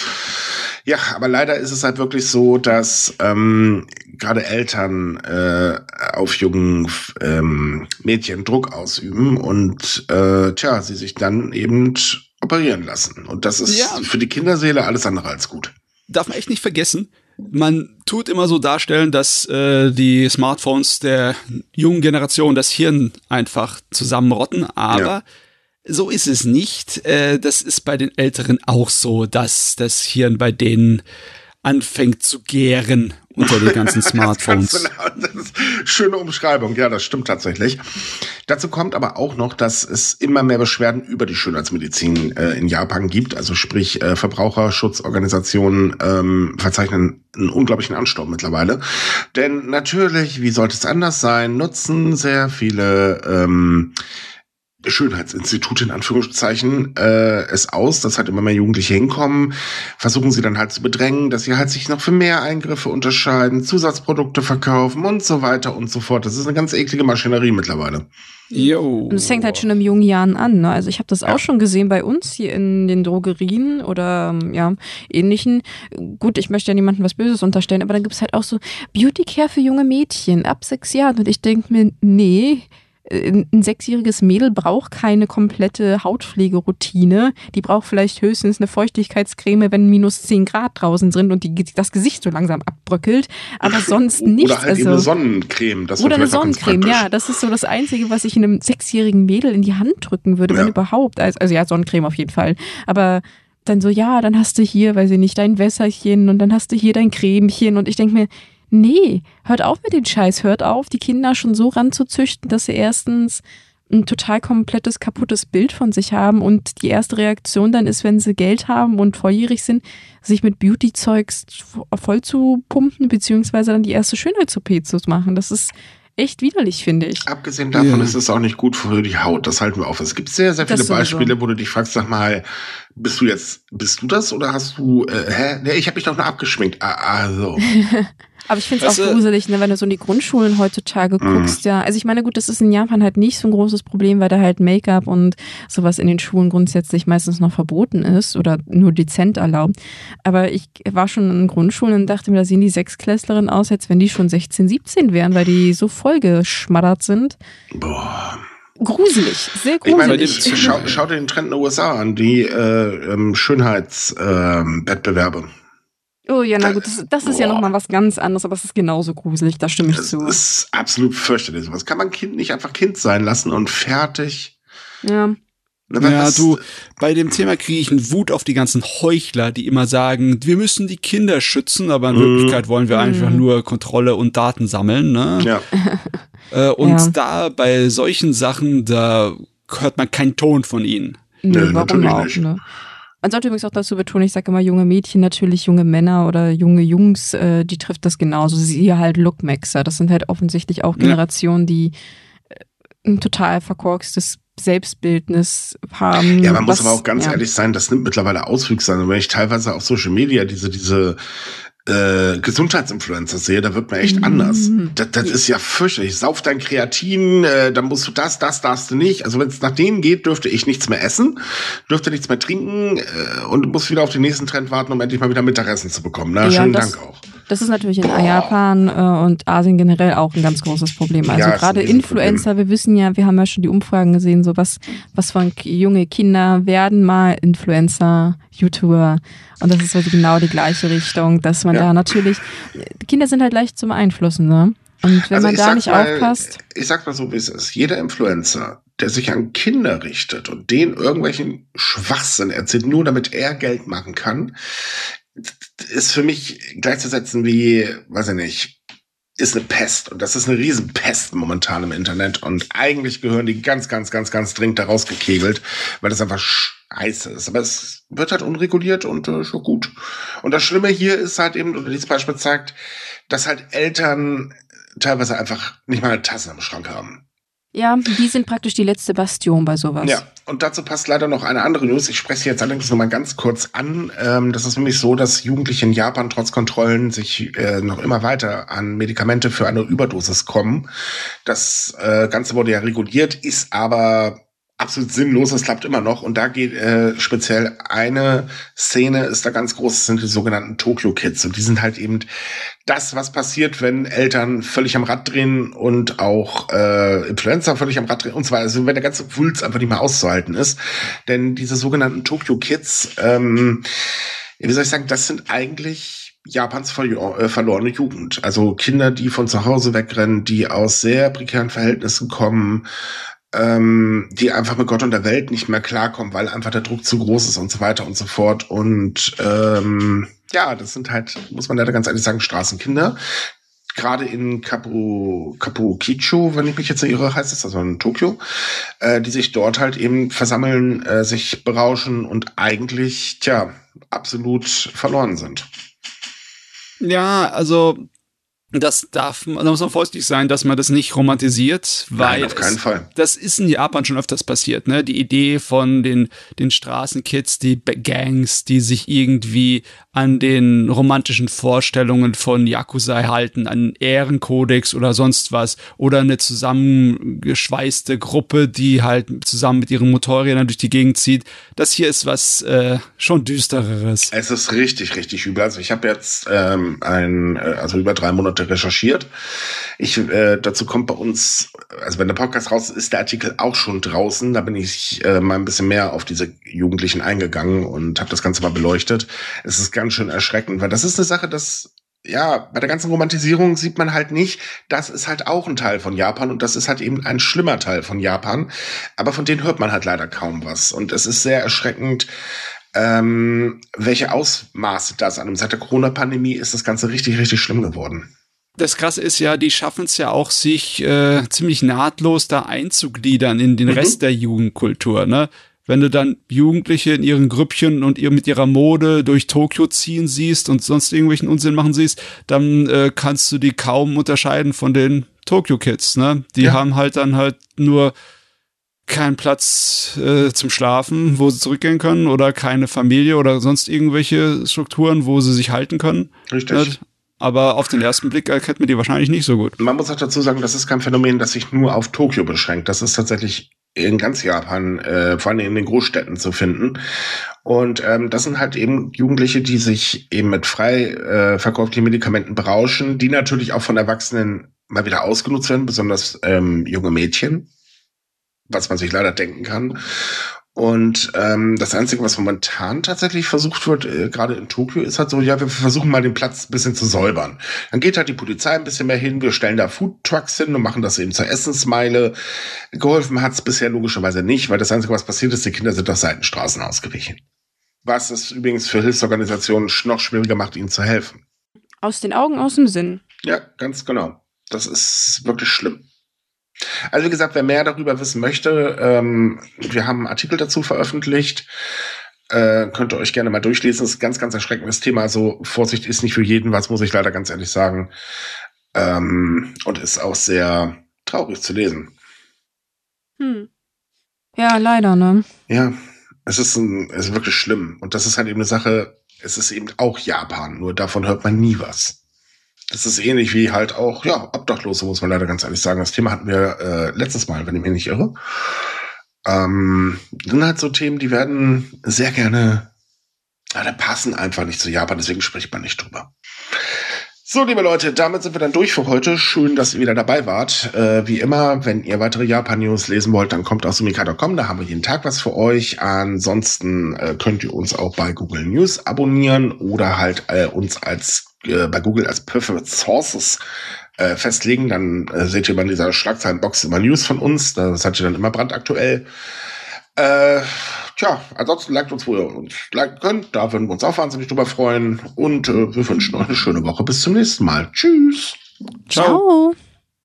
Ja, aber leider ist es halt wirklich so, dass ähm, gerade Eltern äh, auf jungen ähm, Mädchen Druck ausüben und äh, tja, sie sich dann eben operieren lassen. Und das ist ja für die Kinderseele alles andere als gut. Darf man echt nicht vergessen, man tut immer so darstellen, dass äh, die Smartphones der jungen Generation das Hirn einfach zusammenrotten, aber ja. So ist es nicht. Das ist bei den Älteren auch so, dass das Hirn bei denen anfängt zu gären unter den ganzen Smartphones. Das, das ist schöne Umschreibung, ja, das stimmt tatsächlich. Dazu kommt aber auch noch, dass es immer mehr Beschwerden über die Schönheitsmedizin äh, in Japan gibt. Also sprich, äh, Verbraucherschutzorganisationen ähm, verzeichnen einen unglaublichen Ansturm mittlerweile. Denn natürlich, wie sollte es anders sein, nutzen sehr viele ähm, Schönheitsinstitute in Anführungszeichen äh, es aus, dass halt immer mehr Jugendliche hinkommen, versuchen sie dann halt zu bedrängen, dass sie halt sich noch für mehr Eingriffe unterscheiden, Zusatzprodukte verkaufen und so weiter und so fort. Das ist eine ganz eklige Maschinerie mittlerweile. Jo. Und es fängt halt schon in jungen Jahren an, ne? Also ich habe das ja. auch schon gesehen bei uns hier in den Drogerien oder ja, ähnlichen. Gut, ich möchte ja niemandem was Böses unterstellen, aber dann gibt es halt auch so Beauty Care für junge Mädchen ab sechs Jahren und ich denke mir, nee, ein, ein sechsjähriges Mädel braucht keine komplette Hautpflegeroutine. Die braucht vielleicht höchstens eine Feuchtigkeitscreme, wenn minus zehn Grad draußen sind und die, das Gesicht so langsam abbröckelt. Aber sonst nichts. Oder halt also, eben eine Sonnencreme. Das oder eine Sonnencreme, ja. Das ist so das Einzige, was ich einem sechsjährigen Mädel in die Hand drücken würde, ja. wenn überhaupt. Also, also ja, Sonnencreme auf jeden Fall. Aber dann so, ja, dann hast du hier, weiß ich nicht, dein Wässerchen und dann hast du hier dein Cremchen. Und ich denke mir, nee, hört auf mit dem Scheiß. Hört auf, die Kinder schon so ranzuzüchten, dass sie erstens ein total komplettes, kaputtes Bild von sich haben und die erste Reaktion dann ist, wenn sie Geld haben und volljährig sind, sich mit Beauty-Zeugs voll zu pumpen, beziehungsweise dann die erste Schönheits-O P zu machen. Das ist echt widerlich, finde ich. Abgesehen davon ja. ist es auch nicht gut für die Haut, das halten wir auf. Es gibt sehr, sehr viele Beispiele, wo du dich fragst, sag mal, bist du jetzt, bist du das oder hast du, äh, hä? Nee, ich habe mich doch nur abgeschminkt. Ah, also. Aber ich finde es auch gruselig, ne, wenn du so in die Grundschulen heutzutage guckst, mm. ja. Also ich meine, gut, das ist in Japan halt nicht so ein großes Problem, weil da halt Make-up und sowas in den Schulen grundsätzlich meistens noch verboten ist oder nur dezent erlaubt. Aber ich war schon in Grundschulen und dachte mir, da sehen die Sechsklässlerinnen aus, als wenn die schon sechzehn, siebzehn wären, weil die so vollgeschmattert sind. Boah. Gruselig, sehr gruselig. Ich meine, schau, schau dir den Trend in den U S A an, die äh, Schönheitswettbewerbe. Äh, Oh ja, na gut, das, das ist ja nochmal was ganz anderes, aber es ist genauso gruselig, da stimme ich das zu. Das ist absolut fürchterlich. Was kann man Kind nicht einfach Kind sein lassen und fertig? Ja. Ja, du, bei dem Thema kriege ich einen Wut auf die ganzen Heuchler, die immer sagen, wir müssen die Kinder schützen, aber in mhm. Wirklichkeit wollen wir mhm. einfach nur Kontrolle und Daten sammeln, ne? Ja. äh, und ja. da, bei solchen Sachen, da hört man keinen Ton von ihnen. Nö, nee, warum auch, nicht. Ne? Man sollte übrigens auch dazu betonen, ich sage immer junge Mädchen, natürlich junge Männer oder junge Jungs, äh, die trifft das genauso. Sie sind halt Lookmaxer. Das sind halt offensichtlich auch Generationen, die äh, ein total verkorkstes Selbstbildnis haben. Ja, man was, muss aber auch ganz ja. ehrlich sein, das nimmt mittlerweile Auswüchse an. Und wenn ich teilweise auf Social Media diese, diese äh, Gesundheitsinfluencer sehe, da wird mir echt mm. anders. Das, das ist ja fürchterlich. Sauf dein Kreatin, äh, dann musst du das, das darfst du nicht. Also wenn es nach denen geht, dürfte ich nichts mehr essen, dürfte nichts mehr trinken äh, und muss wieder auf den nächsten Trend warten, um endlich mal wieder Mittagessen zu bekommen. Na, ja, schönen das, Dank auch. Das ist natürlich in Boah. Japan äh, und Asien generell auch ein ganz großes Problem. Also ja, gerade Influencer, wir wissen ja, wir haben ja schon die Umfragen gesehen, so was, was von junge Kinder werden mal Influencer, YouTuber. Und das ist halt genau die gleiche Richtung, dass man ja. da natürlich, Kinder sind halt leicht zu beeinflussen, ne? Und wenn also man da nicht mal, aufpasst. Ich sag mal so, wie es ist. Jeder Influencer, der sich an Kinder richtet und denen irgendwelchen Schwachsinn erzählt, nur damit er Geld machen kann, ist für mich gleichzusetzen wie, weiß ich nicht, ist eine Pest. Und das ist eine Riesenpest momentan im Internet. Und eigentlich gehören die ganz, ganz, ganz, ganz dringend da rausgekegelt, weil das einfach scheiße ist. Aber es wird halt unreguliert und äh, schon gut. Und das Schlimme hier ist halt eben, oder dieses Beispiel zeigt, dass halt Eltern teilweise einfach nicht mal eine Tasse im Schrank haben. Ja, die sind praktisch die letzte Bastion bei sowas. Ja, und dazu passt leider noch eine andere News. Ich spreche sie jetzt allerdings nur mal ganz kurz an. Ähm, das ist nämlich so, dass Jugendliche in Japan trotz Kontrollen sich äh, noch immer weiter an Medikamente für eine Überdosis kommen. Das äh, Ganze wurde ja reguliert, ist aber absolut sinnlos, es klappt immer noch. Und da geht äh, speziell eine Szene, ist da ganz groß, das sind die sogenannten Tokyo Kids. Und die sind halt eben das, was passiert, wenn Eltern völlig am Rad drehen und auch äh, Influencer völlig am Rad drehen und so weiter. Also wenn der ganze Wulst einfach nicht mehr auszuhalten ist. Denn diese sogenannten Tokyo Kids, ähm, wie soll ich sagen, das sind eigentlich Japans verlorene Jugend. Also Kinder, die von zu Hause wegrennen, die aus sehr prekären Verhältnissen kommen, ähm, die einfach mit Gott und der Welt nicht mehr klarkommen, weil einfach der Druck zu groß ist und so weiter und so fort. Und ähm, ja, das sind halt, muss man leider ganz ehrlich sagen, Straßenkinder. Gerade in Kabu, Kabukicho, wenn ich mich jetzt irre, heißt es, also in Tokio, äh, die sich dort halt eben versammeln, äh, sich berauschen und eigentlich, tja, absolut verloren sind. Ja, also das darf, da muss man vorsichtig sein, dass man das nicht romantisiert, weil Nein, auf keinen es, Fall. Das ist in Japan schon öfters passiert, ne? Die Idee von den, den Straßenkids, die Gangs, die sich irgendwie an den romantischen Vorstellungen von Yakuza halten, an Ehrenkodex oder sonst was, oder eine zusammengeschweißte Gruppe, die halt zusammen mit ihren Motorrädern durch die Gegend zieht. Das hier ist was äh, schon Düstereres. Es ist richtig, richtig übel. Also ich habe jetzt ähm, ein, also über drei Monate Minute recherchiert. Ich, äh, dazu kommt bei uns, also wenn der Podcast raus ist, ist der Artikel auch schon draußen. Da bin ich äh, mal ein bisschen mehr auf diese Jugendlichen eingegangen und habe das Ganze mal beleuchtet. Es ist ganz schön erschreckend, weil das ist eine Sache, das ja, bei der ganzen Romantisierung sieht man halt nicht, das ist halt auch ein Teil von Japan und das ist halt eben ein schlimmer Teil von Japan. Aber von denen hört man halt leider kaum was. Und es ist sehr erschreckend, ähm, welche Ausmaße das annimmt. Seit der Corona-Pandemie ist das Ganze richtig, richtig schlimm geworden. Das Krasse ist ja, die schaffen es ja auch, sich äh, ziemlich nahtlos da einzugliedern in den mhm. Rest der Jugendkultur, ne? Wenn du dann Jugendliche in ihren Grüppchen und ihr mit ihrer Mode durch Tokio ziehen siehst und sonst irgendwelchen Unsinn machen siehst, dann äh, kannst du die kaum unterscheiden von den Tokyo-Kids, ne? Die ja. haben halt dann halt nur keinen Platz äh, zum Schlafen, wo sie zurückgehen können oder keine Familie oder sonst irgendwelche Strukturen, wo sie sich halten können. Richtig. Ne? Aber auf den ersten Blick erkennt man die wahrscheinlich nicht so gut. Man muss auch dazu sagen, das ist kein Phänomen, das sich nur auf Tokio beschränkt. Das ist tatsächlich in ganz Japan, äh, vor allem in den Großstädten zu finden. Und ähm, das sind halt eben Jugendliche, die sich eben mit frei äh, verkauften Medikamenten berauschen, die natürlich auch von Erwachsenen mal wieder ausgenutzt werden, besonders ähm, junge Mädchen, was man sich leider denken kann. Und ähm, das Einzige, was momentan tatsächlich versucht wird, äh, gerade in Tokio, ist halt so, ja, wir versuchen mal den Platz ein bisschen zu säubern. Dann geht halt die Polizei ein bisschen mehr hin, wir stellen da Foodtrucks hin und machen das eben zur Essensmeile. Geholfen hat's bisher logischerweise nicht, weil das Einzige, was passiert ist, die Kinder sind auf Seitenstraßen ausgewichen. Was es übrigens für Hilfsorganisationen noch schwieriger macht, ihnen zu helfen. Aus den Augen, aus dem Sinn. Ja, ganz genau. Das ist wirklich schlimm. Also wie gesagt, wer mehr darüber wissen möchte, ähm, wir haben einen Artikel dazu veröffentlicht, äh, könnt ihr euch gerne mal durchlesen. Das ist ein ganz, ganz erschreckendes Thema. Also Vorsicht ist nicht für jeden was, muss ich leider ganz ehrlich sagen. Ähm, und ist auch sehr traurig zu lesen. Hm. Ja, leider, ne? Ja, es ist, ein, es ist wirklich schlimm. Und das ist halt eben eine Sache, es ist eben auch Japan, nur davon hört man nie was. Das ist ähnlich wie halt auch, ja, Obdachlose, muss man leider ganz ehrlich sagen. Das Thema hatten wir äh, letztes Mal, wenn ich mich nicht irre. Ähm, sind halt so Themen, die werden sehr gerne, ja, da passen einfach nicht zu Japan, deswegen spricht man nicht drüber. So, liebe Leute, damit sind wir dann durch für heute. Schön, dass ihr wieder dabei wart. Äh, wie immer, wenn ihr weitere Japan-News lesen wollt, dann kommt auf sumika punkt com, da haben wir jeden Tag was für euch. Ansonsten äh, könnt ihr uns auch bei Google News abonnieren oder halt äh, uns als äh, bei Google als Preferred Sources äh, festlegen. Dann äh, seht ihr bei dieser Schlagzeilenbox immer News von uns. Das seid ihr dann immer brandaktuell. Äh, tja, ansonsten liked uns, wo ihr uns liken könnt. Da würden wir uns auch wahnsinnig drüber freuen. Und äh, wir wünschen euch eine schöne Woche. Bis zum nächsten Mal. Tschüss. Ciao. Ciao.